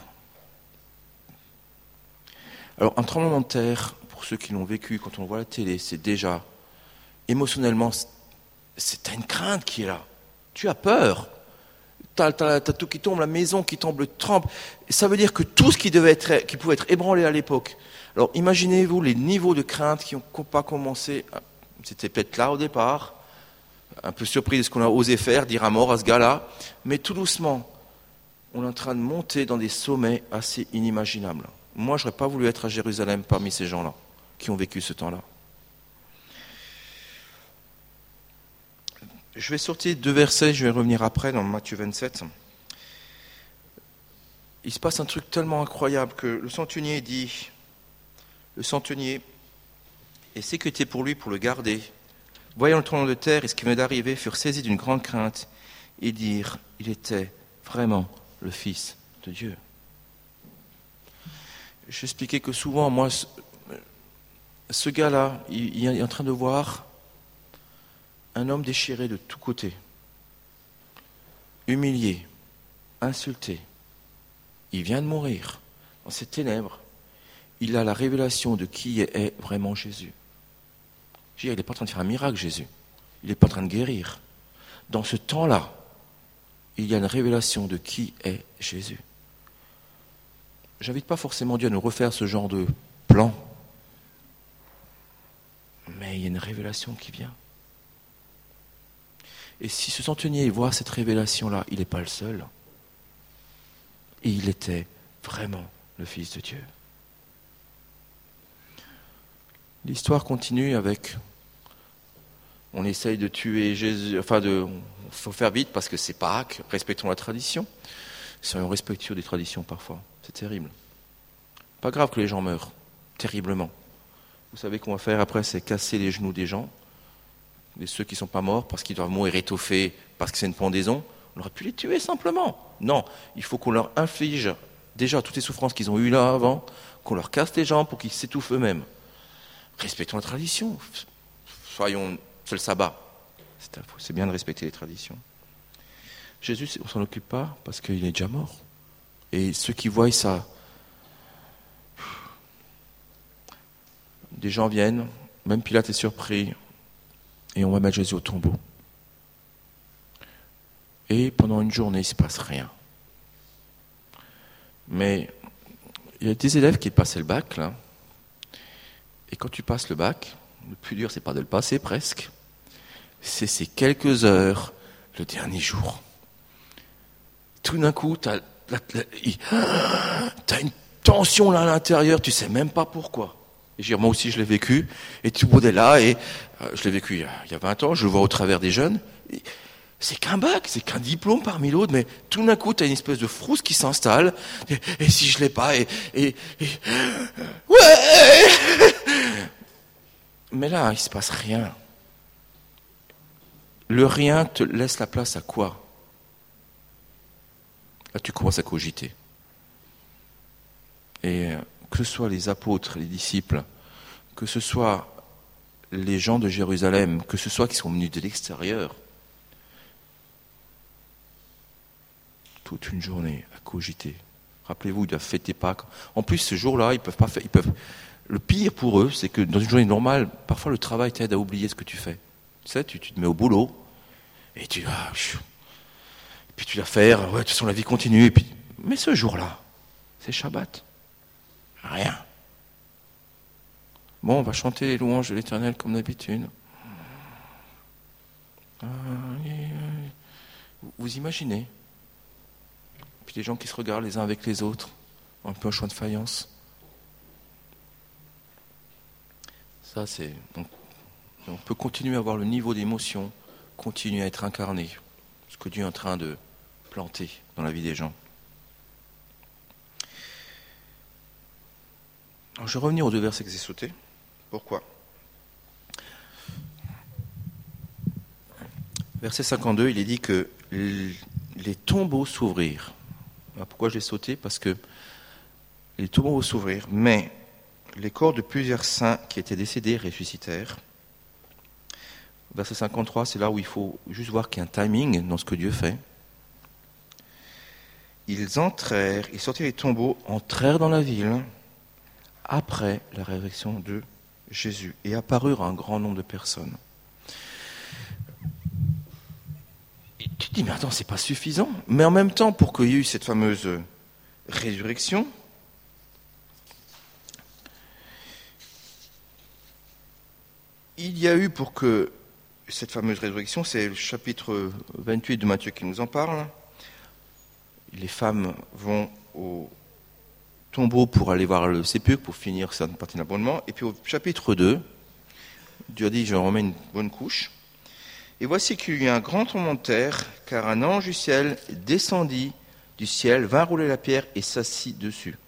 Alors un tremblement de terre, pour ceux qui l'ont vécu, quand on le voit à la télé, c'est déjà... émotionnellement, c'est une crainte qui est là. Tu as peur. T'as, t'as, t'as tout qui tombe, la maison qui tombe, le trempe. Ça veut dire que tout ce qui devait être, qui pouvait être ébranlé à l'époque. Alors imaginez-vous les niveaux de crainte qui n'ont pas commencé. C'était peut-être là au départ, un peu surpris de ce qu'on a osé faire, dire à mort à ce gars-là, mais tout doucement, on est en train de monter dans des sommets assez inimaginables. Moi, je n'aurais pas voulu être à Jérusalem parmi ces gens-là, qui ont vécu ce temps-là. Je vais sortir deux versets, je vais revenir après dans Matthieu vingt-sept. Il se passe un truc tellement incroyable que le centenier dit, le centenier, et ceux qui étaient pour lui pour le garder, voyant le tremblement de terre et ce qui venait d'arriver, furent saisis d'une grande crainte et dirent, il était vraiment le Fils de Dieu. J'expliquais que souvent, moi, ce, ce gars-là, il, il est en train de voir un homme déchiré de tous côtés, humilié, insulté. Il vient de mourir dans ces ténèbres. Il a la révélation de qui est vraiment Jésus. Je veux dire, il n'est pas en train de faire un miracle, Jésus. Il n'est pas en train de guérir. Dans ce temps-là, il y a une révélation de qui est Jésus. J'invite pas forcément Dieu à nous refaire ce genre de plan, mais il y a une révélation qui vient. Et si ce centenier voit cette révélation-là, il n'est pas le seul. Et il était vraiment le Fils de Dieu. L'histoire continue avec, on essaye de tuer Jésus, enfin de, il faut faire vite parce que c'est Pâques, respectons la tradition. Soyons respectueux des traditions parfois, c'est terrible. Pas grave que les gens meurent, terriblement. Vous savez qu'on va faire après, c'est casser les genoux des gens, de ceux qui ne sont pas morts parce qu'ils doivent mourir étouffés, parce que c'est une pendaison. On aurait pu les tuer simplement. Non, il faut qu'on leur inflige déjà toutes les souffrances qu'ils ont eues là avant, qu'on leur casse les jambes pour qu'ils s'étouffent eux-mêmes. Respectons la tradition. Soyons, c'est le sabbat. C'est, c'est bien de respecter les traditions. Jésus, on ne s'en occupe pas parce qu'il est déjà mort. Et ceux qui voient ça, des gens viennent, même Pilate est surpris, et on va mettre Jésus au tombeau. Et pendant une journée, il ne se passe rien. Mais il y a des élèves qui passaient le bac, là. Et quand tu passes le bac, le plus dur, c'est pas de le passer presque, c'est ces quelques heures, le dernier jour. Tout d'un coup, tu as une tension là à l'intérieur, tu sais même pas pourquoi. Et je veux dire, moi aussi, je l'ai vécu, et tout le monde est là, et euh, je l'ai vécu il y, a, il y a vingt ans, je le vois au travers des jeunes. Et c'est qu'un bac, c'est qu'un diplôme parmi l'autre, mais tout d'un coup, tu as une espèce de frousse qui s'installe, et, et si je l'ai pas, et, et, et ouais. Mais là, il se passe rien. Le rien te laisse la place à quoi? Là, tu commences à cogiter. Et que ce soit les apôtres, les disciples, que ce soit les gens de Jérusalem, que ce soit qui sont venus de l'extérieur, toute une journée à cogiter. Rappelez-vous, ils doivent fêter Pâques. En plus, ce jour-là, ils peuvent pas faire. Ils peuvent. Le pire pour eux, c'est que dans une journée normale, parfois le travail t'aide à oublier ce que tu fais. Tu sais, tu, tu te mets au boulot et tu vas. Et puis tu vas faire. Ouais, de toute façon, la vie continue. Et puis, mais ce jour-là, c'est Shabbat. Rien. Bon, on va chanter les louanges de l'Éternel comme d'habitude. Vous imaginez? Puis les gens qui se regardent les uns avec les autres, un peu en chant de faïence. Ça, c'est. Donc, on peut continuer à avoir le niveau d'émotion, continuer à être incarné, ce que Dieu est en train de planter dans la vie des gens. Alors, je vais revenir aux deux versets que j'ai sautés. Pourquoi? Verset cinquante-deux, il est dit que les tombeaux s'ouvrirent. Alors, pourquoi je l'ai sauté? Parce que les tombeaux vont s'ouvrir, mais les corps de plusieurs saints qui étaient décédés ressuscitèrent. Verset cinquante-trois, c'est là où il faut juste voir qu'il y a un timing dans ce que Dieu fait. Ils entrèrent, ils sortirent les tombeaux, entrèrent dans la ville après la résurrection de Jésus et apparurent à un grand nombre de personnes. Et tu te dis, mais attends, c'est pas suffisant. Mais en même temps, pour qu'il y ait eu cette fameuse résurrection, il y a eu pour que cette fameuse résurrection, c'est le chapitre vingt-huit de Matthieu qui nous en parle. Les femmes vont au tombeau pour aller voir le sépulcre, pour finir certaines parties de l'abonnement. Et puis au chapitre deux, Dieu a dit, je remets une bonne couche. Et voici qu'il y eut un grand tremblement de terre, car un ange du ciel descendit du ciel, vint rouler la pierre et s'assit dessus.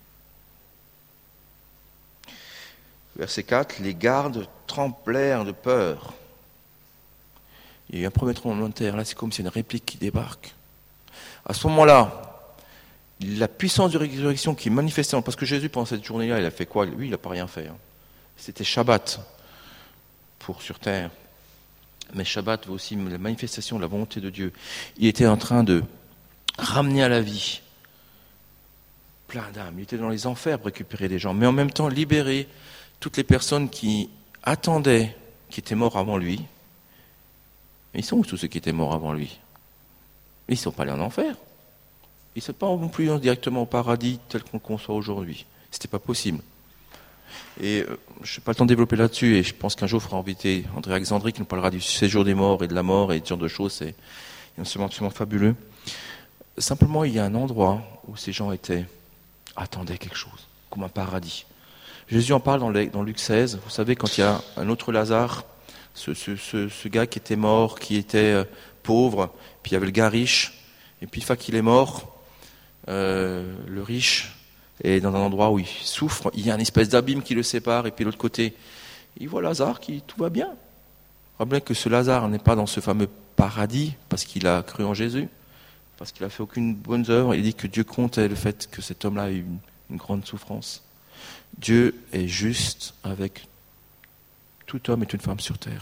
Verset quatre, les gardes tremblèrent de peur. Il y a eu un premier tremblement de terre, là c'est comme si une réplique qui débarque. À ce moment-là, la puissance de résurrection qui est manifestée, parce que Jésus pendant cette journée-là, il a fait quoi? Lui, il n'a pas rien fait. Hein. C'était Shabbat pour sur terre. Mais Shabbat veut aussi la manifestation de la volonté de Dieu. Il était en train de ramener à la vie plein d'âmes. Il était dans les enfers pour récupérer des gens, mais en même temps libérer toutes les personnes qui attendaient, qui étaient morts avant lui. Mais ils sont où tous ceux qui étaient morts avant lui? Ils ne sont pas allés en enfer. Ils ne sont pas non plus directement au paradis tel qu'on le conçoit aujourd'hui. Ce n'était pas possible. Et euh, je n'ai pas le temps de développer là-dessus, et je pense qu'un jour, il faudra inviter André Alexandrie qui nous parlera du séjour des morts et de la mort et ce genre de choses. C'est absolument fabuleux. Simplement, il y a un endroit où ces gens étaient, attendaient quelque chose, comme un paradis. Jésus en parle dans, le, dans Luc seize. Vous savez, quand il y a un autre Lazare, ce, ce, ce, ce gars qui était mort, qui était euh, pauvre, puis il y avait le gars riche, et puis une fois qu'il est mort, euh, le riche est dans un endroit où il souffre, il y a une espèce d'abîme qui le sépare, et puis de l'autre côté, il voit Lazare qui tout va bien. Rappelez que ce Lazare n'est pas dans ce fameux paradis parce qu'il a cru en Jésus, parce qu'il n'a fait aucune bonne œuvre. Il dit que Dieu comptait le fait que cet homme-là a eu une, une grande souffrance. Dieu est juste avec tout homme et toute femme sur terre.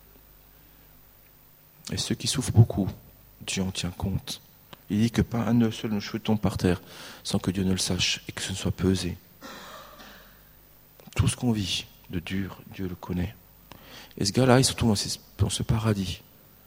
Et ceux qui souffrent beaucoup, Dieu en tient compte. Il dit que pas un seul ne cheveu tombe par terre sans que Dieu ne le sache et que ce ne soit pesé. Tout ce qu'on vit de dur, Dieu le connaît. Et ce gars-là, il se trouve dans, ces, dans ce paradis.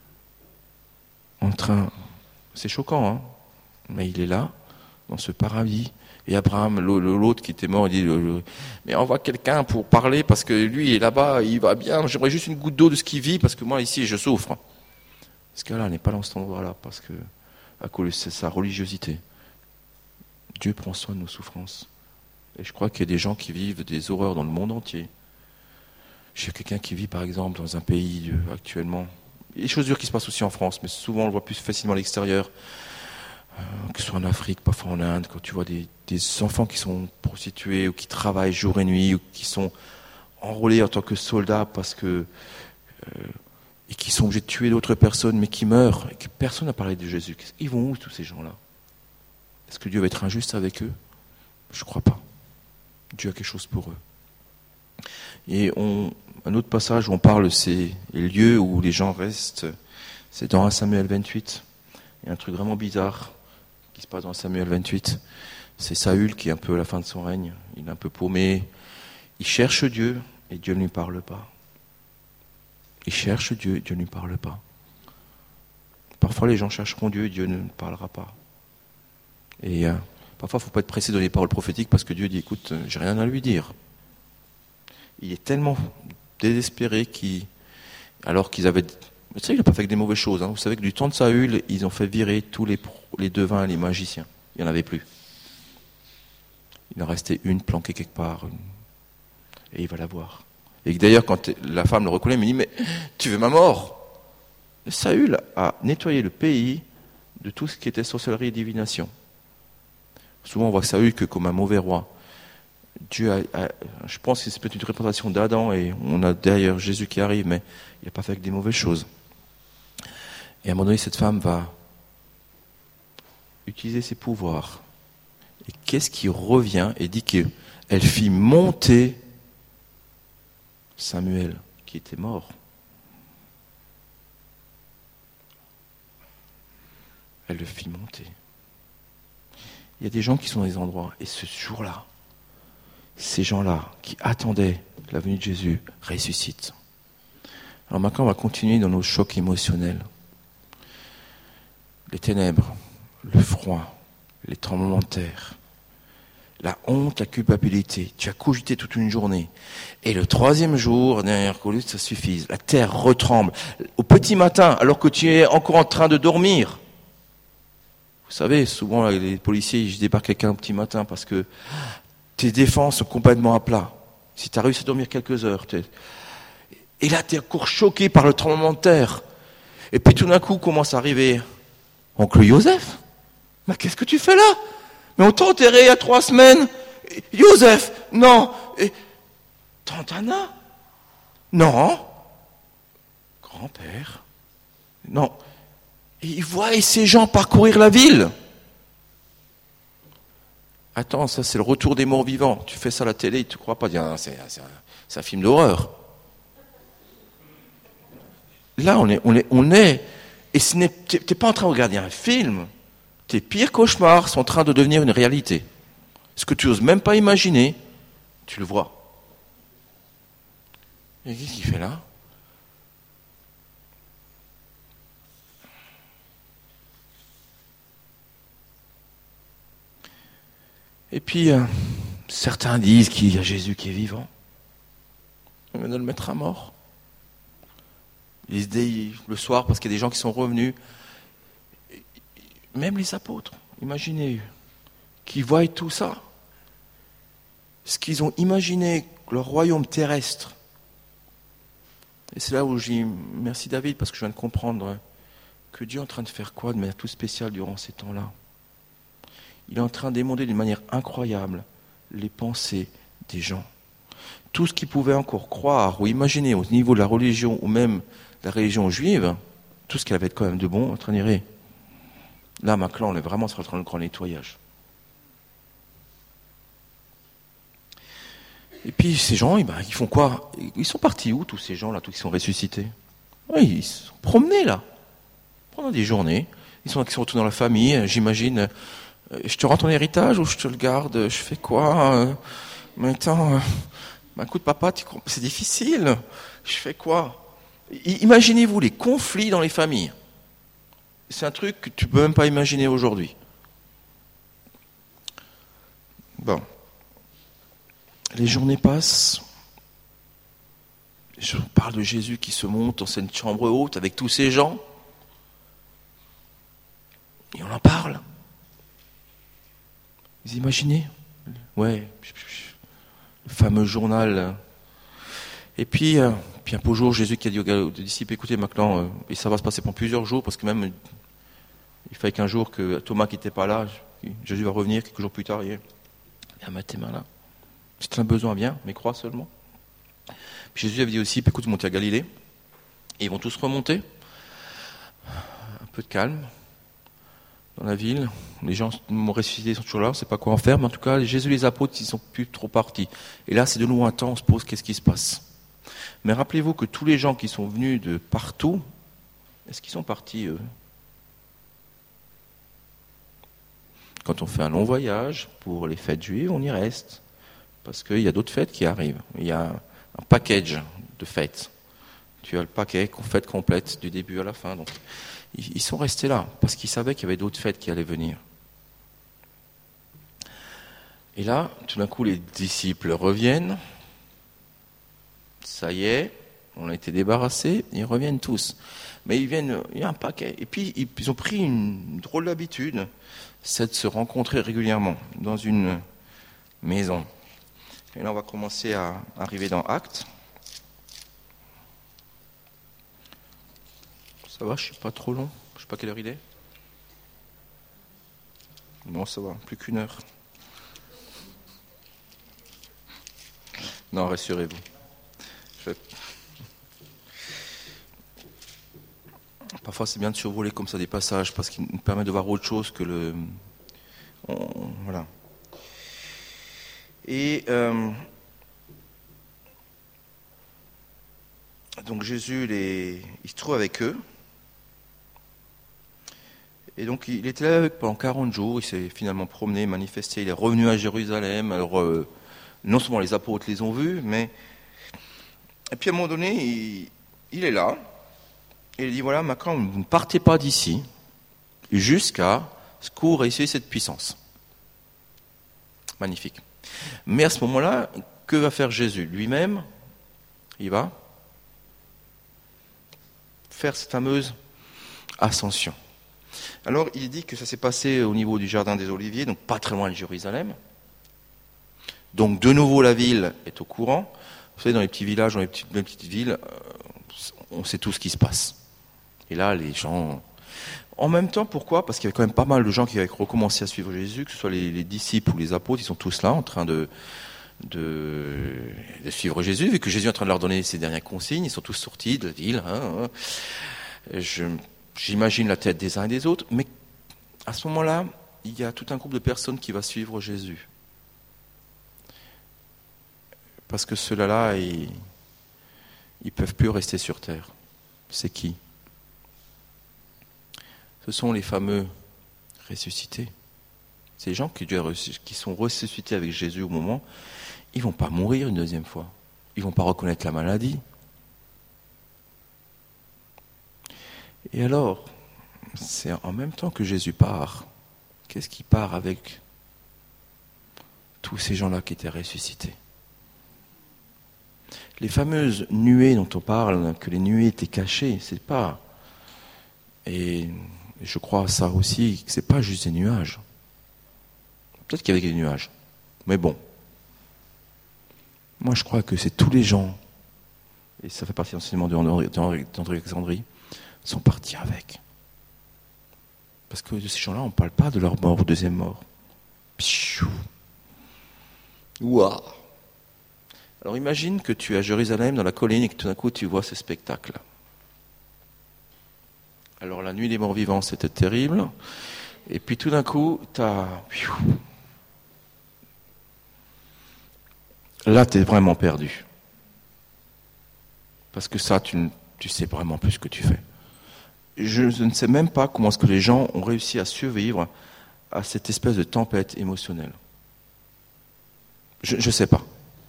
En train, c'est choquant, hein, mais il est là, dans ce paradis. Et Abraham, l'autre qui était mort, il dit, mais envoie quelqu'un pour parler parce que lui il est là-bas, il va bien, j'aimerais juste une goutte d'eau de ce qu'il vit parce que moi ici je souffre. Ce gars-là n'est pas dans cet endroit-là parce que à cause de sa religiosité. Dieu prend soin de nos souffrances. Et je crois qu'il y a des gens qui vivent des horreurs dans le monde entier. J'ai quelqu'un qui vit par exemple dans un pays euh, actuellement. Il y a des choses dures qui se passent aussi en France, mais souvent on le voit plus facilement à l'extérieur. Euh, que ce soit en Afrique, parfois en Inde, quand tu vois des, des enfants qui sont prostitués ou qui travaillent jour et nuit ou qui sont enrôlés en tant que soldats parce que euh, et qui sont obligés de tuer d'autres personnes mais qui meurent et que personne n'a parlé de Jésus. Ils vont où tous ces gens-là? Est-ce que Dieu va être injuste avec eux? Je ne crois pas. Dieu a quelque chose pour eux. Et on, un autre passage où on parle, c'est les lieux où les gens restent, c'est dans un Samuel vingt-huit. Il y a un truc vraiment bizarre qui se passe dans Samuel vingt-huit. C'est Saül qui est un peu à la fin de son règne. Il est un peu paumé. Il cherche Dieu et Dieu ne lui parle pas. Il cherche Dieu et Dieu ne lui parle pas. Parfois les gens chercheront Dieu et Dieu ne parlera pas. Et euh, parfois il ne faut pas être pressé de donner les paroles prophétiques parce que Dieu dit, écoute, j'ai rien à lui dire. Il est tellement désespéré qu'il, alors qu'ils avaient... Tu sais, il n'a pas fait que des mauvaises choses. Hein. Vous savez que du temps de Saül, ils ont fait virer tous les, les devins et les magiciens. Il n'y en avait plus. Il en restait une planquée quelque part. Une... Et il va la voir. Et d'ailleurs, quand la femme le reconnaît, elle me dit, mais tu veux ma mort? Saül a nettoyé le pays de tout ce qui était sorcellerie et divination. Souvent, on voit Saül que comme un mauvais roi. Dieu a, a, je pense que c'est peut-être une représentation d'Adam et on a derrière Jésus qui arrive, mais il n'a pas fait que des mauvaises choses. Et à un moment donné, cette femme va utiliser ses pouvoirs. Et qu'est-ce qui revient et dit qu'elle fit monter Samuel, qui était mort. Elle le fit monter. Il y a des gens qui sont dans des endroits, et ce jour-là, ces gens-là qui attendaient la venue de Jésus ressuscitent. Alors maintenant, on va continuer dans nos chocs émotionnels. les ténèbres, le froid, les tremblements de terre, la honte, la culpabilité. Tu as cogité toute une journée. Et le troisième jour, derrière que ça suffise, la terre retremble. Au petit matin, alors que tu es encore en train de dormir. Vous savez, souvent les policiers, ils débarquent quelqu'un au petit matin parce que tes défenses sont complètement à plat. Si tu as réussi à dormir quelques heures. T'es... Et là, tu es encore choqué par le tremblement de terre. Et puis tout d'un coup, commence à arriver oncle Joseph. Mais qu'est-ce que tu fais là? Mais on t'a enterré il y a trois semaines. Joseph, non. Et... Tante Anna? Non. Grand-père? Non. Et il voit ces gens parcourir la ville. Attends, ça c'est le retour des morts vivants. Tu fais ça à la télé, ils ne te croient pas. Ah, c'est, c'est, un, c'est un film d'horreur. Là, on est, on est, on est. Et ce n'est, t'es, t'es pas en train de regarder un film. Tes pires cauchemars sont en train de devenir une réalité. Ce que tu n'oses même pas imaginer, tu le vois. Et qu'est-ce qu'il fait là? Et puis, euh, certains disent qu'il y a Jésus qui est vivant. On vient de le mettre à mort. Ils se disent le soir, parce qu'il y a des gens qui sont revenus, même les apôtres, imaginez, qui voient tout ça. Ce qu'ils ont imaginé, leur royaume terrestre. Et c'est là où je dis merci David, parce que je viens de comprendre que Dieu est en train de faire quoi de manière tout spéciale durant ces temps-là. Il est en train d'émonder d'une manière incroyable les pensées des gens. Tout ce qu'ils pouvaient encore croire ou imaginer au niveau de la religion ou même de la religion juive, tout ce qui avait quand même de bon, en train d'y. Là, maintenant, on est vraiment sur le grand nettoyage. Et puis, ces gens, ils, ben, ils font quoi? Ils sont partis où, tous ces gens-là, tous qui sont ressuscités? Oui, ils se sont promenés, là, pendant des journées. Ils sont, ils sont retournés dans la famille, j'imagine. Je te rends ton héritage ou je te le garde? Je fais quoi? Maintenant, bah, écoute, papa, tu... c'est difficile. Je fais quoi? Imaginez-vous les conflits dans les familles. C'est un truc que tu ne peux même pas imaginer aujourd'hui. Bon. Les journées passent. Je parle de Jésus qui se monte dans cette chambre haute avec tous ces gens. Et on en parle. Vous imaginez? Ouais. Le fameux journal. Et puis, euh, puis un beau jour, Jésus qui a dit aux disciples, écoutez maintenant, euh, et ça va se passer pendant plusieurs jours, parce que même, il fallait qu'un jour que Thomas qui n'était pas là, Jésus va revenir quelques jours plus tard, et viens mettre tes mains là. Si tu as un besoin, viens, mais crois seulement. Puis Jésus avait dit aussi, écoute, montez à Galilée, et ils vont tous remonter. Un peu de calme dans la ville. Les gens m'ont ressuscité, ils sont toujours là, on ne sait pas quoi en faire, mais en tout cas, Jésus et les apôtres, ils ne sont plus trop partis. Et là, c'est de nouveau un temps, on se pose, qu'est-ce qui se passe? Mais rappelez-vous que tous les gens qui sont venus de partout, est-ce qu'ils sont partis, eux? Quand on fait un long voyage, pour les fêtes juives, on y reste. Parce qu'il y a d'autres fêtes qui arrivent. Il y a un package de fêtes. Tu as le paquet, fête complète, du début à la fin. Donc, ils sont restés là, parce qu'ils savaient qu'il y avait d'autres fêtes qui allaient venir. Et là, tout d'un coup, les disciples reviennent. Ça y est, on a été débarrassés, ils reviennent tous. Mais ils viennent, il y a un paquet. Et puis, ils ont pris une drôle d'habitude, c'est de se rencontrer régulièrement dans une maison. Et là, on va commencer à arriver dans Actes. Ça va, je ne suis pas trop long. Je ne sais pas quelle heure il est. Non, ça va, plus qu'une heure. Non, rassurez-vous. Je... Parfois, c'est bien de survoler comme ça des passages parce qu'ils nous permettent de voir autre chose que le... On... Voilà. Et euh... donc Jésus, les... il se trouve avec eux. Et donc il était là pendant quarante jours, il s'est finalement promené, manifesté, il est revenu à Jérusalem. Alors euh, non seulement les apôtres les ont vus, mais... Et puis à un moment donné, il, il est là, et il dit, voilà, maintenant, vous ne partez pas d'ici, jusqu'à ce qu'on réussisse cette puissance. Magnifique. Mais à ce moment-là, que va faire Jésus ? Lui-même, il va faire cette fameuse ascension. Alors, il dit que ça s'est passé au niveau du jardin des Oliviers, donc pas très loin de Jérusalem. Donc, de nouveau, la ville est au courant. Vous savez, dans les petits villages, dans les petites, les petites villes, on sait tout ce qui se passe. Et là, les gens... En même temps, pourquoi ? Parce qu'il y avait quand même pas mal de gens qui avaient recommencé à suivre Jésus, que ce soit les, les disciples ou les apôtres, ils sont tous là en train de, de, de suivre Jésus, vu que Jésus est en train de leur donner ses dernières consignes, ils sont tous sortis de la ville. Hein, hein. Je, j'imagine la tête des uns et des autres, mais à ce moment-là, il y a tout un groupe de personnes qui va suivre Jésus. Parce que ceux-là, ils ne peuvent plus rester sur terre. C'est qui ? Ce sont les fameux ressuscités. Ces gens qui, qui sont ressuscités avec Jésus au moment, ils ne vont pas mourir une deuxième fois. Ils ne vont pas reconnaître la maladie. Et alors, c'est en même temps que Jésus part. Qu'est-ce qui part avec tous ces gens-là qui étaient ressuscités ? Les fameuses nuées dont on parle, que les nuées étaient cachées, c'est pas... Et je crois à ça aussi, que c'est pas juste des nuages. Peut-être qu'il y avait des nuages, mais bon. Moi, je crois que c'est tous les gens, et ça fait partie de l'enseignement d'André Alexandrie, sont partis avec. Parce que de ces gens-là, on ne parle pas de leur mort ou deuxième mort. Pshou. Ouah. Alors imagine que tu es à Jérusalem, dans la colline, et que tout d'un coup, tu vois ce spectacle. Alors la nuit des morts vivants, c'était terrible. Et puis tout d'un coup, t'as... Là, tu es vraiment perdu. Parce que ça, tu ne tu sais vraiment plus ce que tu fais. Je, je ne sais même pas comment est-ce que les gens ont réussi à survivre à cette espèce de tempête émotionnelle. Je ne sais pas.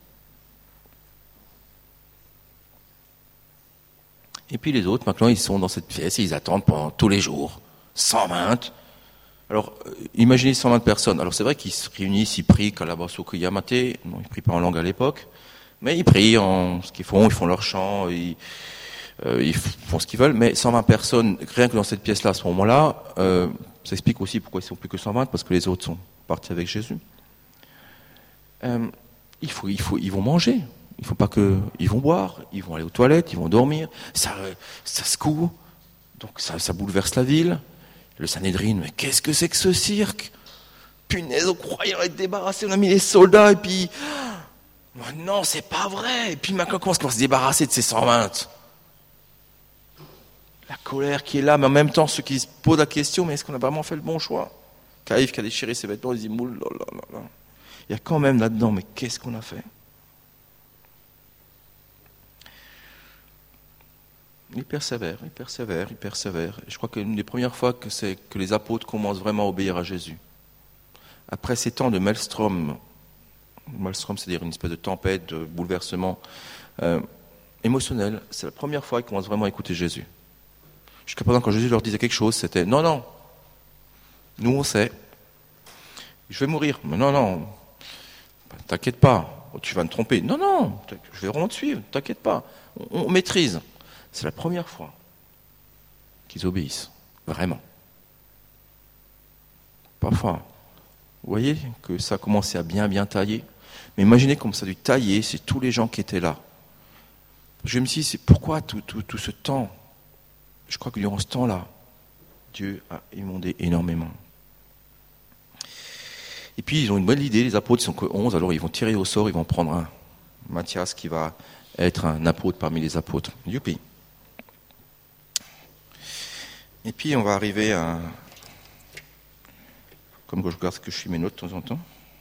Et puis les autres, maintenant, ils sont dans cette pièce et ils attendent pendant tous les jours. cent vingt. Alors, euh, imaginez cent vingt personnes. Alors, c'est vrai qu'ils se réunissent, ils prient Kalabasoku Yamate. Non, ils ne prient pas en langue à l'époque. Mais ils prient en ce qu'ils font, ils font leur chant, ils, euh, ils font ce qu'ils veulent. Mais cent vingt personnes, rien que dans cette pièce-là, à ce moment-là, euh, ça explique aussi pourquoi ils ne sont plus que cent vingt, parce que les autres sont partis avec Jésus. Euh, il faut, il faut, ils vont manger. Il faut pas que, ils vont boire, ils vont aller aux toilettes, ils vont dormir. Ça, ça secoue. Donc ça, ça bouleverse la ville. Le Sanhédrin, mais qu'est-ce que c'est que ce cirque ? Punaise, on croyait être débarrassé, on a mis les soldats et puis, oh, non, c'est pas vrai. Et puis maintenant, comment est-ce qu'on va se débarrasser de ces cent vingt ? La colère qui est là, mais en même temps, ceux qui se posent la question, mais est-ce qu'on a vraiment fait le bon choix ? Caïphe qui a déchiré ses vêtements, il dit, moule, là, là, là. Il y a quand même là-dedans, mais qu'est-ce qu'on a fait ? Ils persévèrent, ils persévèrent, ils persévèrent. Et je crois qu'une des premières fois que, c'est, que les apôtres commencent vraiment à obéir à Jésus. Après ces temps de maelstrom, maelstrom, c'est-à-dire une espèce de tempête, de bouleversement euh, émotionnel, c'est la première fois qu'ils commencent vraiment à écouter Jésus. Jusqu'à présent, quand Jésus leur disait quelque chose, c'était « Non, non, nous on sait, je vais mourir. Mais non, non, t'inquiète pas, tu vas me tromper. Non, non, je vais vraiment te suivre, t'inquiète pas, on, on maîtrise. » C'est la première fois qu'ils obéissent, vraiment. Parfois, vous voyez que ça a commencé à bien, bien tailler. Mais imaginez comme ça a dû tailler, c'est tous les gens qui étaient là. Je me suis dit, c'est pourquoi tout, tout, tout ce temps ? Je crois que durant ce temps-là, Dieu a émondé énormément. Et puis, ils ont une bonne idée, les apôtres, ils sont que onze, alors ils vont tirer au sort, ils vont prendre un Matthias qui va être un apôtre parmi les apôtres. Youpi. Et puis on va arriver à... Comme que je regarde ce que je suis mes notes de temps en temps.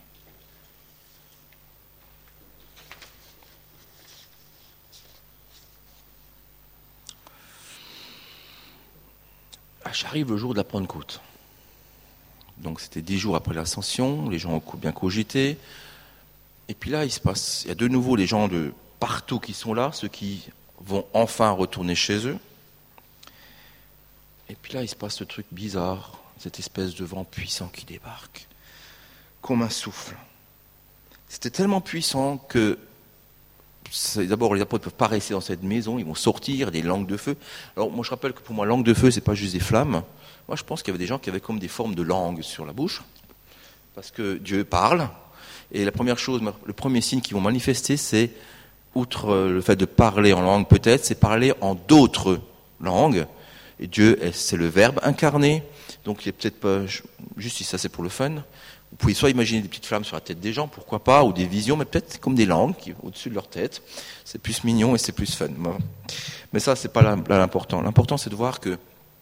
Ah, j'arrive le jour de la Pentecôte. Donc c'était dix jours après l'ascension, les gens ont bien cogité. Et puis là, il se passe, il y a de nouveau les gens de partout qui sont là, ceux qui vont enfin retourner chez eux. Et puis là, il se passe ce truc bizarre. cette espèce de vent puissant qui débarque, comme un souffle. C'était tellement puissant que, d'abord, les apôtres ne peuvent pas rester dans cette maison, ils vont sortir des langues de feu. Alors, moi, je rappelle que pour moi, langue de feu, c'est pas juste des flammes. Moi, je pense qu'il y avait des gens qui avaient comme des formes de langues sur la bouche, parce que Dieu parle, et la première chose, le premier signe qu'ils vont manifester, c'est, outre le fait de parler en langue peut-être, c'est parler en d'autres langues. Et Dieu, c'est le Verbe incarné, donc il n'est peut-être pas juste si ça c'est pour le fun. Vous pouvez soit imaginer des petites flammes sur la tête des gens, pourquoi pas, ou des visions, mais peut-être comme des langues qui au-dessus de leur tête. C'est plus mignon et c'est plus fun. Mais ça, c'est pas l'important. L'important, c'est de voir que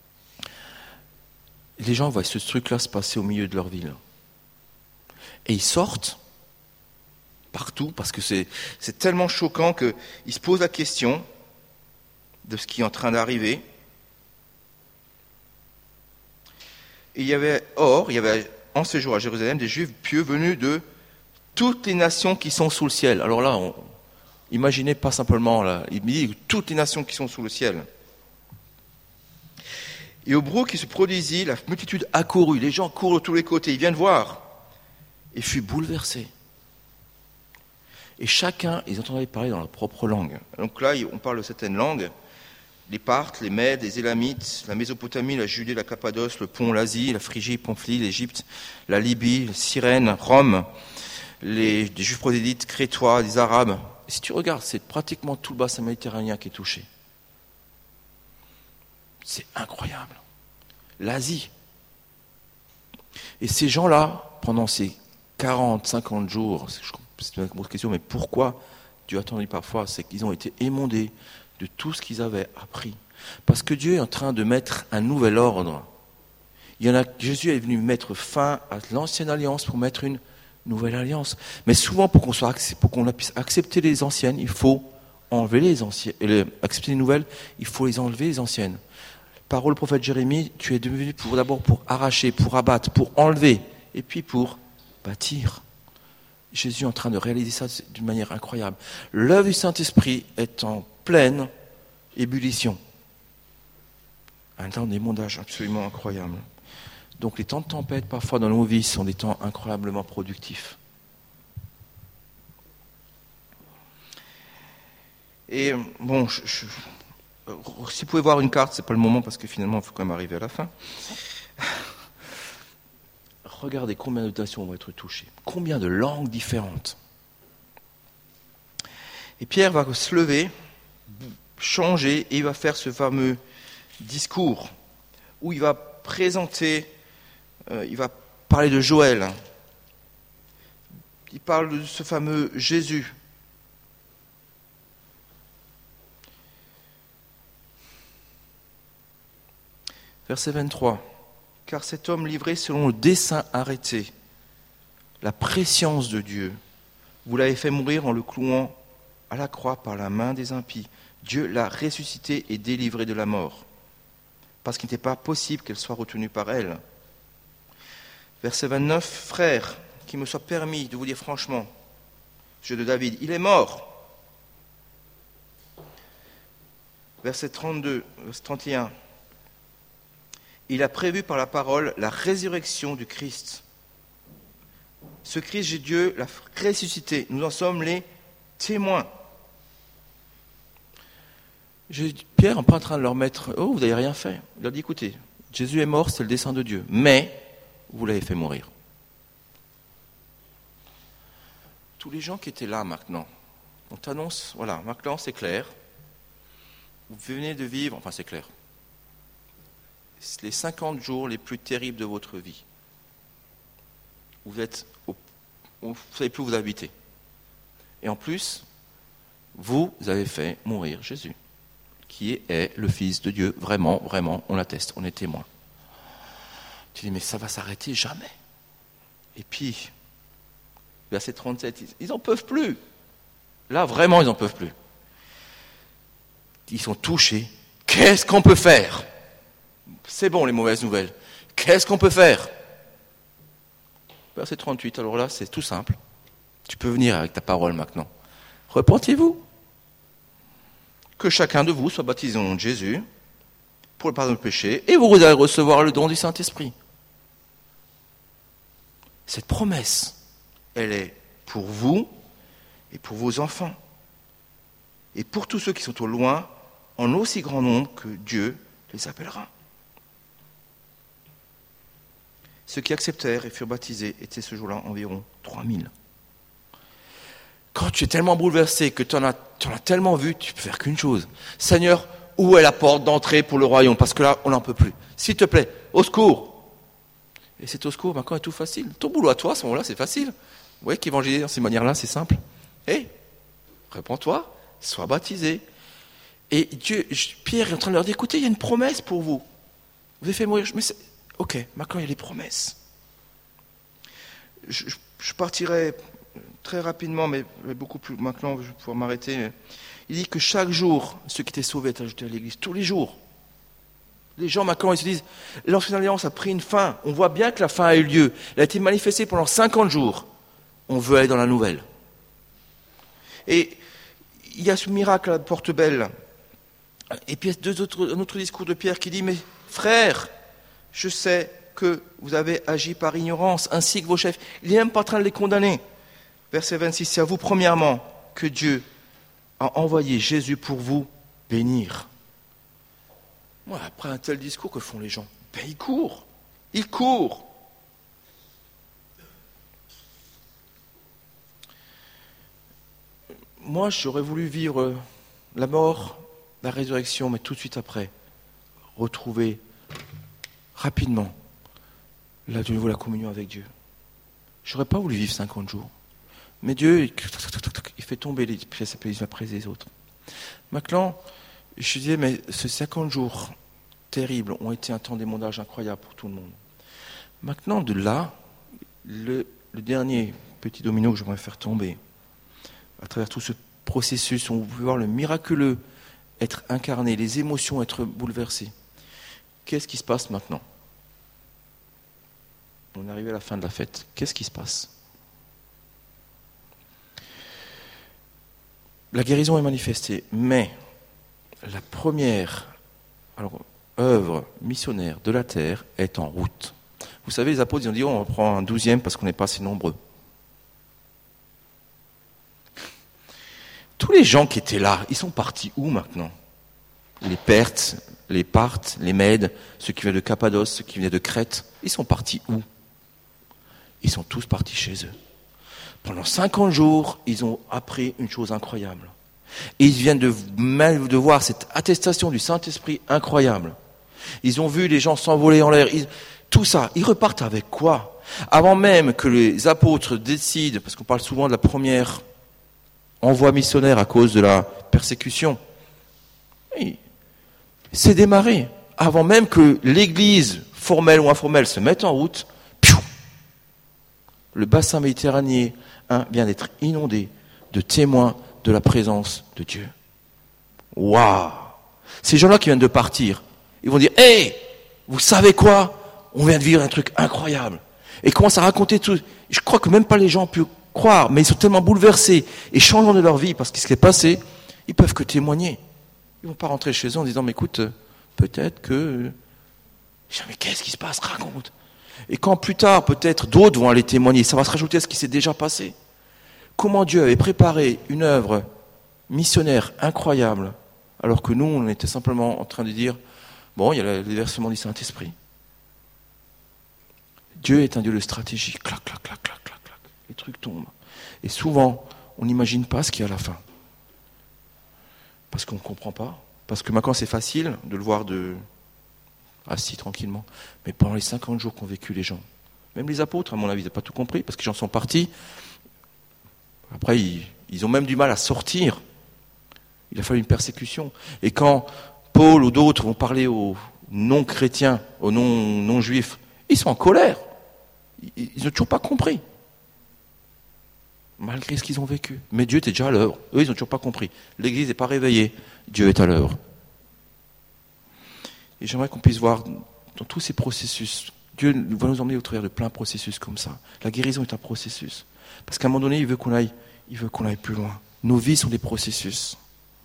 les gens voient ce truc-là se passer au milieu de leur ville. Et ils sortent partout, parce que c'est, c'est tellement choquant qu'ils se posent la question de ce qui est en train d'arriver. Et il y avait, or, il y avait en séjour à Jérusalem des Juifs pieux venus de toutes les nations qui sont sous le ciel. Alors là, on, imaginez pas simplement, là, il dit toutes les nations qui sont sous le ciel. Et au bruit qui se produisit, la multitude accourut, les gens courent de tous les côtés, ils viennent voir, et fut bouleversé. Et chacun, ils entendaient parler dans leur propre langue. Donc là, on parle de certaines langues, les Parthes, les Mèdes, les Élamites, la Mésopotamie, la Judée, la Cappadoce, le Pont, l'Asie, la Phrygie, Pamphylie, l'Égypte, la Libye, la Cyrène, Rome, les, les Juifs prosélytes, Crétois, les Arabes. Et si tu regardes, c'est pratiquement tout le bassin méditerranéen qui est touché. C'est incroyable. L'Asie. Et ces gens-là, pendant ces quarante, cinquante jours, c'est une grosse question, mais pourquoi Dieu a attendu parfois, c'est qu'ils ont été émondés de tout ce qu'ils avaient appris. Parce que Dieu est en train de mettre un nouvel ordre. Il y en a, Jésus est venu mettre fin à l'ancienne alliance pour mettre une nouvelle alliance. Mais souvent, pour qu'on, soit, pour qu'on puisse accepter les anciennes, il faut enlever les anciennes. Les, accepter les nouvelles, il faut les enlever les anciennes. Parole du prophète Jérémie, tu es devenu pour, d'abord pour arracher, pour abattre, pour enlever, et puis pour bâtir. Jésus est en train de réaliser ça d'une manière incroyable. L'œuvre du Saint-Esprit est en pleine ébullition. Un temps d'émondage absolument incroyable. Donc les temps de tempête, parfois dans nos vies, sont des temps incroyablement productifs. Et bon, je, je, si vous pouvez voir une carte, c'est pas le moment parce que finalement il faut quand même arriver à la fin. Regardez combien de nations vont être touchées, combien de langues différentes. Et Pierre va se lever, changer, et il va faire ce fameux discours où il va présenter, euh, il va parler de Joël. Il parle de ce fameux Jésus. Verset vingt-trois. Car cet homme livré selon le dessein arrêté, la préscience de Dieu, vous l'avez fait mourir en le clouant à la croix par la main des impies. Dieu l'a ressuscité et délivré de la mort, parce qu'il n'était pas possible qu'elle soit retenue par elle. Verset vingt-neuf, frères, qu'il me soit permis de vous dire franchement, Dieu de David, il est mort. Verset trente-deux, verset trente et un, il a prévu par la parole la résurrection du Christ. Ce Christ, j'ai Dieu, l'a ressuscité. Nous en sommes les témoins. Pierre n'est pas en train de leur mettre « Oh, vous n'avez rien fait ». Il leur dit « Écoutez, Jésus est mort, c'est le dessein de Dieu, mais vous l'avez fait mourir. » Tous les gens qui étaient là maintenant, on t'annonce, voilà, maintenant c'est clair, vous venez de vivre, enfin c'est clair, les cinquante jours les plus terribles de votre vie. Vous êtes, au, vous ne savez plus où vous habiter. Et en plus, vous avez fait mourir Jésus, qui est le Fils de Dieu. Vraiment, vraiment, on l'atteste, on est témoin. Tu dis, mais ça va s'arrêter jamais. Et puis, verset trente-sept, ils n'en peuvent plus. Là, vraiment, ils n'en peuvent plus. Ils sont touchés. Qu'est-ce qu'on peut faire ? C'est bon, les mauvaises nouvelles. Qu'est-ce qu'on peut faire ? Verset trente-huit, alors là, c'est tout simple. Tu peux venir avec ta parole maintenant. Repentez-vous. Que chacun de vous soit baptisé au nom de Jésus pour le pardon du péché, et vous allez recevoir le don du Saint-Esprit. Cette promesse, elle est pour vous et pour vos enfants. Et pour tous ceux qui sont au loin, en aussi grand nombre que Dieu les appellera. Ceux qui acceptèrent et furent baptisés étaient ce jour-là environ trois mille. Quand tu es tellement bouleversé, que tu en as, tu en as tellement vu, tu peux faire qu'une chose. Seigneur, où est la porte d'entrée pour le royaume? Parce que là, on n'en peut plus. S'il te plaît, au secours. Et c'est au secours, maintenant, est tout facile. Ton boulot à toi, à ce moment-là, c'est facile. Vous voyez qu'évangéliser de ces manières-là, c'est simple. Hé, réponds-toi, sois baptisé. Et Dieu, Pierre est en train de leur dire, écoutez, il y a une promesse pour vous. Vous avez fait mourir. Mais c'est... Ok, maintenant, il y a les promesses. Je, je, je partirai... très rapidement, mais beaucoup plus maintenant, je vais pouvoir m'arrêter. Il dit que chaque jour, ceux qui étaient sauvés étaient ajoutés à l'église. Tous les jours. Les gens, maintenant, ils se disent, l'ancienne alliance a pris une fin. On voit bien que la fin a eu lieu. Elle a été manifestée pendant cinquante jours. On veut aller dans la nouvelle. Et il y a ce miracle à la Porte Belle. Et puis, il y a deux autres, un autre discours de Pierre qui dit, mais frères, je sais que vous avez agi par ignorance, ainsi que vos chefs. Il n'est même pas en train de les condamner. Verset vingt-six, c'est à vous premièrement que Dieu a envoyé Jésus pour vous bénir. Moi, après un tel discours, que font les gens? Ben, ils courent. Ils courent. Moi, j'aurais voulu vivre la mort, la résurrection, mais tout de suite après, retrouver rapidement là, de nouveau la communion avec Dieu. J'aurais pas voulu vivre cinquante jours. Mais Dieu, il fait tomber les pièces les après les autres. Maintenant, je disais, mais ces cinquante jours terribles ont été un temps d'émondage incroyable pour tout le monde. Maintenant, de là, le, le dernier petit domino que j'aimerais faire tomber, à travers tout ce processus, on peut voir le miraculeux être incarné, les émotions être bouleversées. Qu'est-ce qui se passe maintenant? On est arrivé à la fin de la fête. Qu'est-ce qui se passe? La guérison est manifestée, mais la première alors, œuvre missionnaire de la terre est en route. Vous savez, les apôtres ils ont dit, oh, on prend un douzième parce qu'on n'est pas assez nombreux. Tous les gens qui étaient là, ils sont partis où maintenant? Les Pertes, les Parthes, les Mèdes, ceux qui venaient de Cappadoce, ceux qui venaient de Crète, ils sont partis où? Ils sont tous partis chez eux. Pendant cinquante jours, ils ont appris une chose incroyable. Et ils viennent de, de voir cette attestation du Saint-Esprit incroyable. Ils ont vu les gens s'envoler en l'air. Ils, tout ça, ils repartent avec quoi? Avant même que les apôtres décident, parce qu'on parle souvent de la première envoi missionnaire à cause de la persécution, oui, c'est démarré. Avant même que l'Église, formelle ou informelle, se mette en route, piou, le bassin méditerranéen hein, vient d'être inondé de témoins de la présence de Dieu. Waouh! Ces gens-là qui viennent de partir, ils vont dire, hé, hey, vous savez quoi? On vient de vivre un truc incroyable. Et ils commencent à raconter tout. Je crois que même pas les gens ont pu croire, mais ils sont tellement bouleversés et changeants de leur vie parce qu'il s'est passé, ils peuvent que témoigner. Ils vont pas rentrer chez eux en disant, mais écoute, peut-être que... Je dis, mais qu'est-ce qui se passe? Raconte. Et quand plus tard, peut-être, d'autres vont aller témoigner, ça va se rajouter à ce qui s'est déjà passé. Comment Dieu avait préparé une œuvre missionnaire incroyable, alors que nous, on était simplement en train de dire, bon, il y a le versement du Saint-Esprit. Dieu est un Dieu de stratégie. Clac, clac, clac, clac, clac, clac. Les trucs tombent. Et souvent, on n'imagine pas ce qu'il y a à la fin. Parce qu'on ne comprend pas. Parce que maintenant, c'est facile de le voir de... assis tranquillement. Mais pendant les cinquante jours qu'ont vécu les gens, même les apôtres, à mon avis, ils n'ont pas tout compris, parce que les gens sont partis. Après, ils, ils ont même du mal à sortir. Il a fallu une persécution. Et quand Paul ou d'autres vont parler aux non-chrétiens, aux non-juifs, ils sont en colère. Ils n'ont toujours pas compris. Malgré ce qu'ils ont vécu. Mais Dieu était déjà à l'œuvre. Eux, ils n'ont toujours pas compris. L'Église n'est pas réveillée. Dieu est à l'œuvre. Et j'aimerais qu'on puisse voir dans tous ces processus, Dieu va nous emmener au travers de plein de processus comme ça. La guérison est un processus. Parce qu'à un moment donné, il veut qu'on aille, il veut qu'on aille plus loin. Nos vies sont des processus.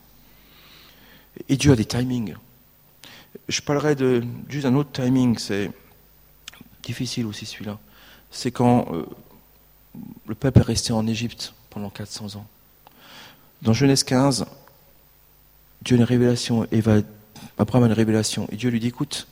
Et Dieu a des timings. Je parlerai de juste un autre timing, c'est difficile aussi celui-là. c'est quand euh, le peuple est resté en Égypte pendant quatre cents ans. Dans Genèse quinze, Dieu a une révélation, et va, Abraham a une révélation, et Dieu lui dit, écoute,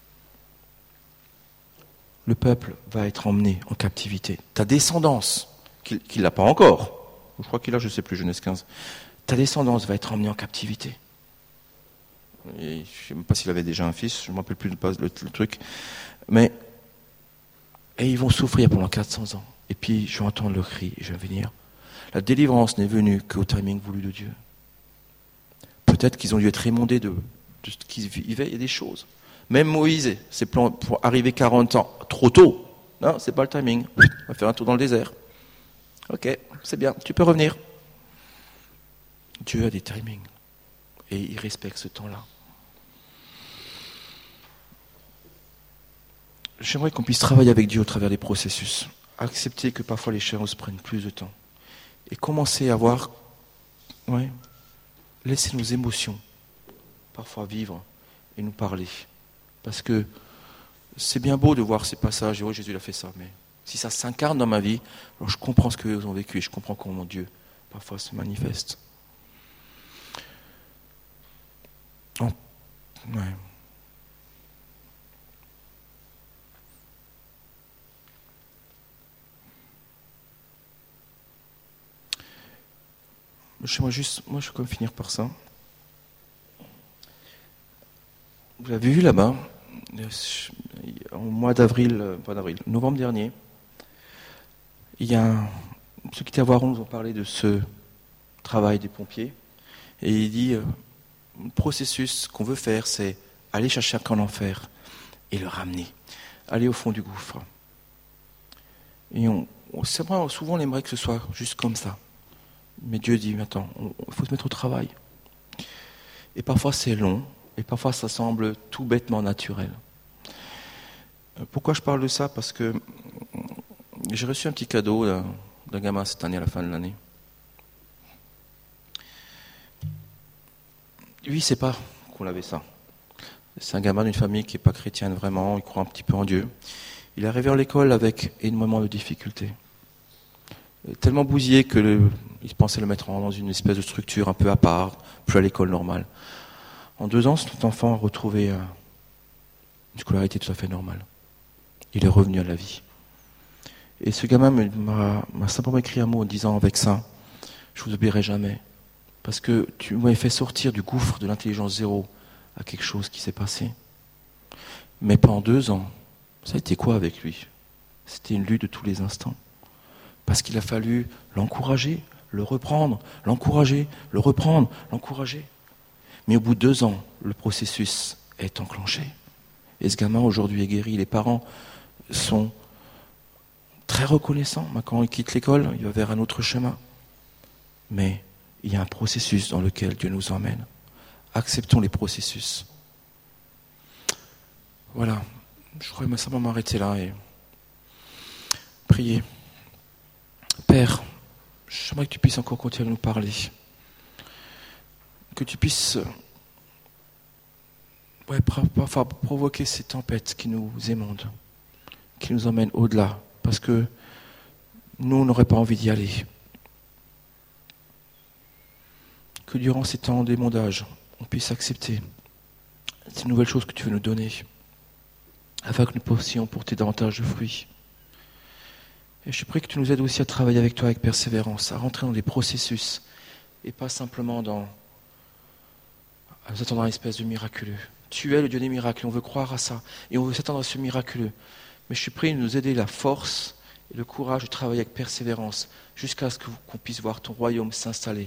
le peuple va être emmené en captivité. Ta descendance, qu'il ne l'a pas encore, je crois qu'il a, je ne sais plus, Genèse quinze, ta descendance va être emmenée en captivité. Et je ne sais même pas s'il avait déjà un fils, je ne me rappelle plus le, le, le truc, mais et ils vont souffrir pendant quatre cents ans. Et puis je vais entendre le cri, et je vais venir. La délivrance n'est venue qu'au timing voulu de Dieu. Peut-être qu'ils ont dû être émondés de, de ce qu'ils vivaient, il y a des choses. Même Moïse, ses plans pour arriver quarante ans, trop tôt. Non, c'est pas le timing. On va faire un tour dans le désert. Ok, c'est bien, tu peux revenir. Dieu a des timings. Et il respecte ce temps-là. J'aimerais qu'on puisse travailler avec Dieu au travers des processus. Accepter que parfois les choses prennent plus de temps. Et commencer à voir, ouais, laisser nos émotions parfois vivre et nous parler. Parce que c'est bien beau de voir ces passages, et oui, Jésus a fait ça, mais si ça s'incarne dans ma vie, alors je comprends ce qu'eux ont vécu et je comprends comment Dieu parfois se manifeste. Oh, ouais. J'aimerais juste, moi je vais comme finir par ça. Vous l'avez vu là-bas, au mois d'avril, pas d'avril, novembre dernier, il y a ceux qui étaient à Voiron nous ont parlé de ce travail des pompiers, et il dit, euh, le processus qu'on veut faire, c'est aller chercher un camp d'enfer et le ramener, aller au fond du gouffre. Et on, on, c'est vrai, souvent on aimerait que ce soit juste comme ça. Mais Dieu dit, attends, il faut se mettre au travail. Et parfois c'est long, et parfois ça semble tout bêtement naturel. Pourquoi je parle de ça ? Parce que j'ai reçu un petit cadeau d'un, d'un gamin cette année, à la fin de l'année. Lui, il ne sait pas qu'on avait ça. C'est un gamin d'une famille qui n'est pas chrétienne vraiment, il croit un petit peu en Dieu. Il est arrivé à l'école avec énormément de difficultés. Tellement bousillé qu'il pensait le mettre dans une espèce de structure un peu à part, plus à l'école normale. En deux ans, cet enfant a retrouvé une scolarité tout à fait normale. Il est revenu à la vie. Et ce gamin m'a, m'a simplement écrit un mot en disant, avec ça, je vous oublierai jamais. Parce que tu m'avais fait sortir du gouffre de l'intelligence zéro à quelque chose qui s'est passé. Mais pendant deux ans, ça a été quoi avec lui ? C'était une lutte de tous les instants. Parce qu'il a fallu l'encourager, le reprendre, l'encourager, le reprendre, l'encourager. Mais au bout de deux ans, le processus est enclenché. Et ce gamin aujourd'hui est guéri. Les parents sont très reconnaissants. Quand il quitte l'école, il va vers un autre chemin. Mais il y a un processus dans lequel Dieu nous emmène. Acceptons les processus. Voilà. Je crois que simplement m'arrêter là et prier. Père, j'aimerais que tu puisses encore continuer à nous parler. Que tu puisses ouais, parfois provoquer ces tempêtes qui nous émondent, qui nous emmènent au-delà, parce que nous, on n'aurait pas envie d'y aller. Que durant ces temps d'émondage, on puisse accepter ces nouvelles choses que tu veux nous donner, afin que nous puissions porter davantage de fruits. Et je prie que tu nous aides aussi à travailler avec toi avec persévérance, à rentrer dans des processus, et pas simplement dans à nous attendre à une espèce de miraculeux. Tu es le Dieu des miracles, on veut croire à ça, et on veut s'attendre à ce miraculeux. Mais je suis prie de nous aider la force et le courage de travailler avec persévérance, jusqu'à ce que, qu'on puisse voir ton royaume s'installer.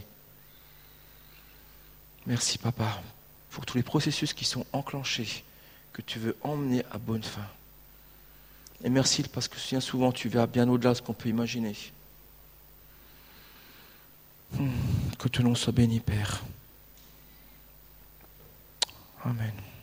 Merci Papa, pour tous les processus qui sont enclenchés, que tu veux emmener à bonne fin. Et merci parce que bien souvent tu vas bien au-delà de ce qu'on peut imaginer. Que ton nom soit béni, Père. Amen.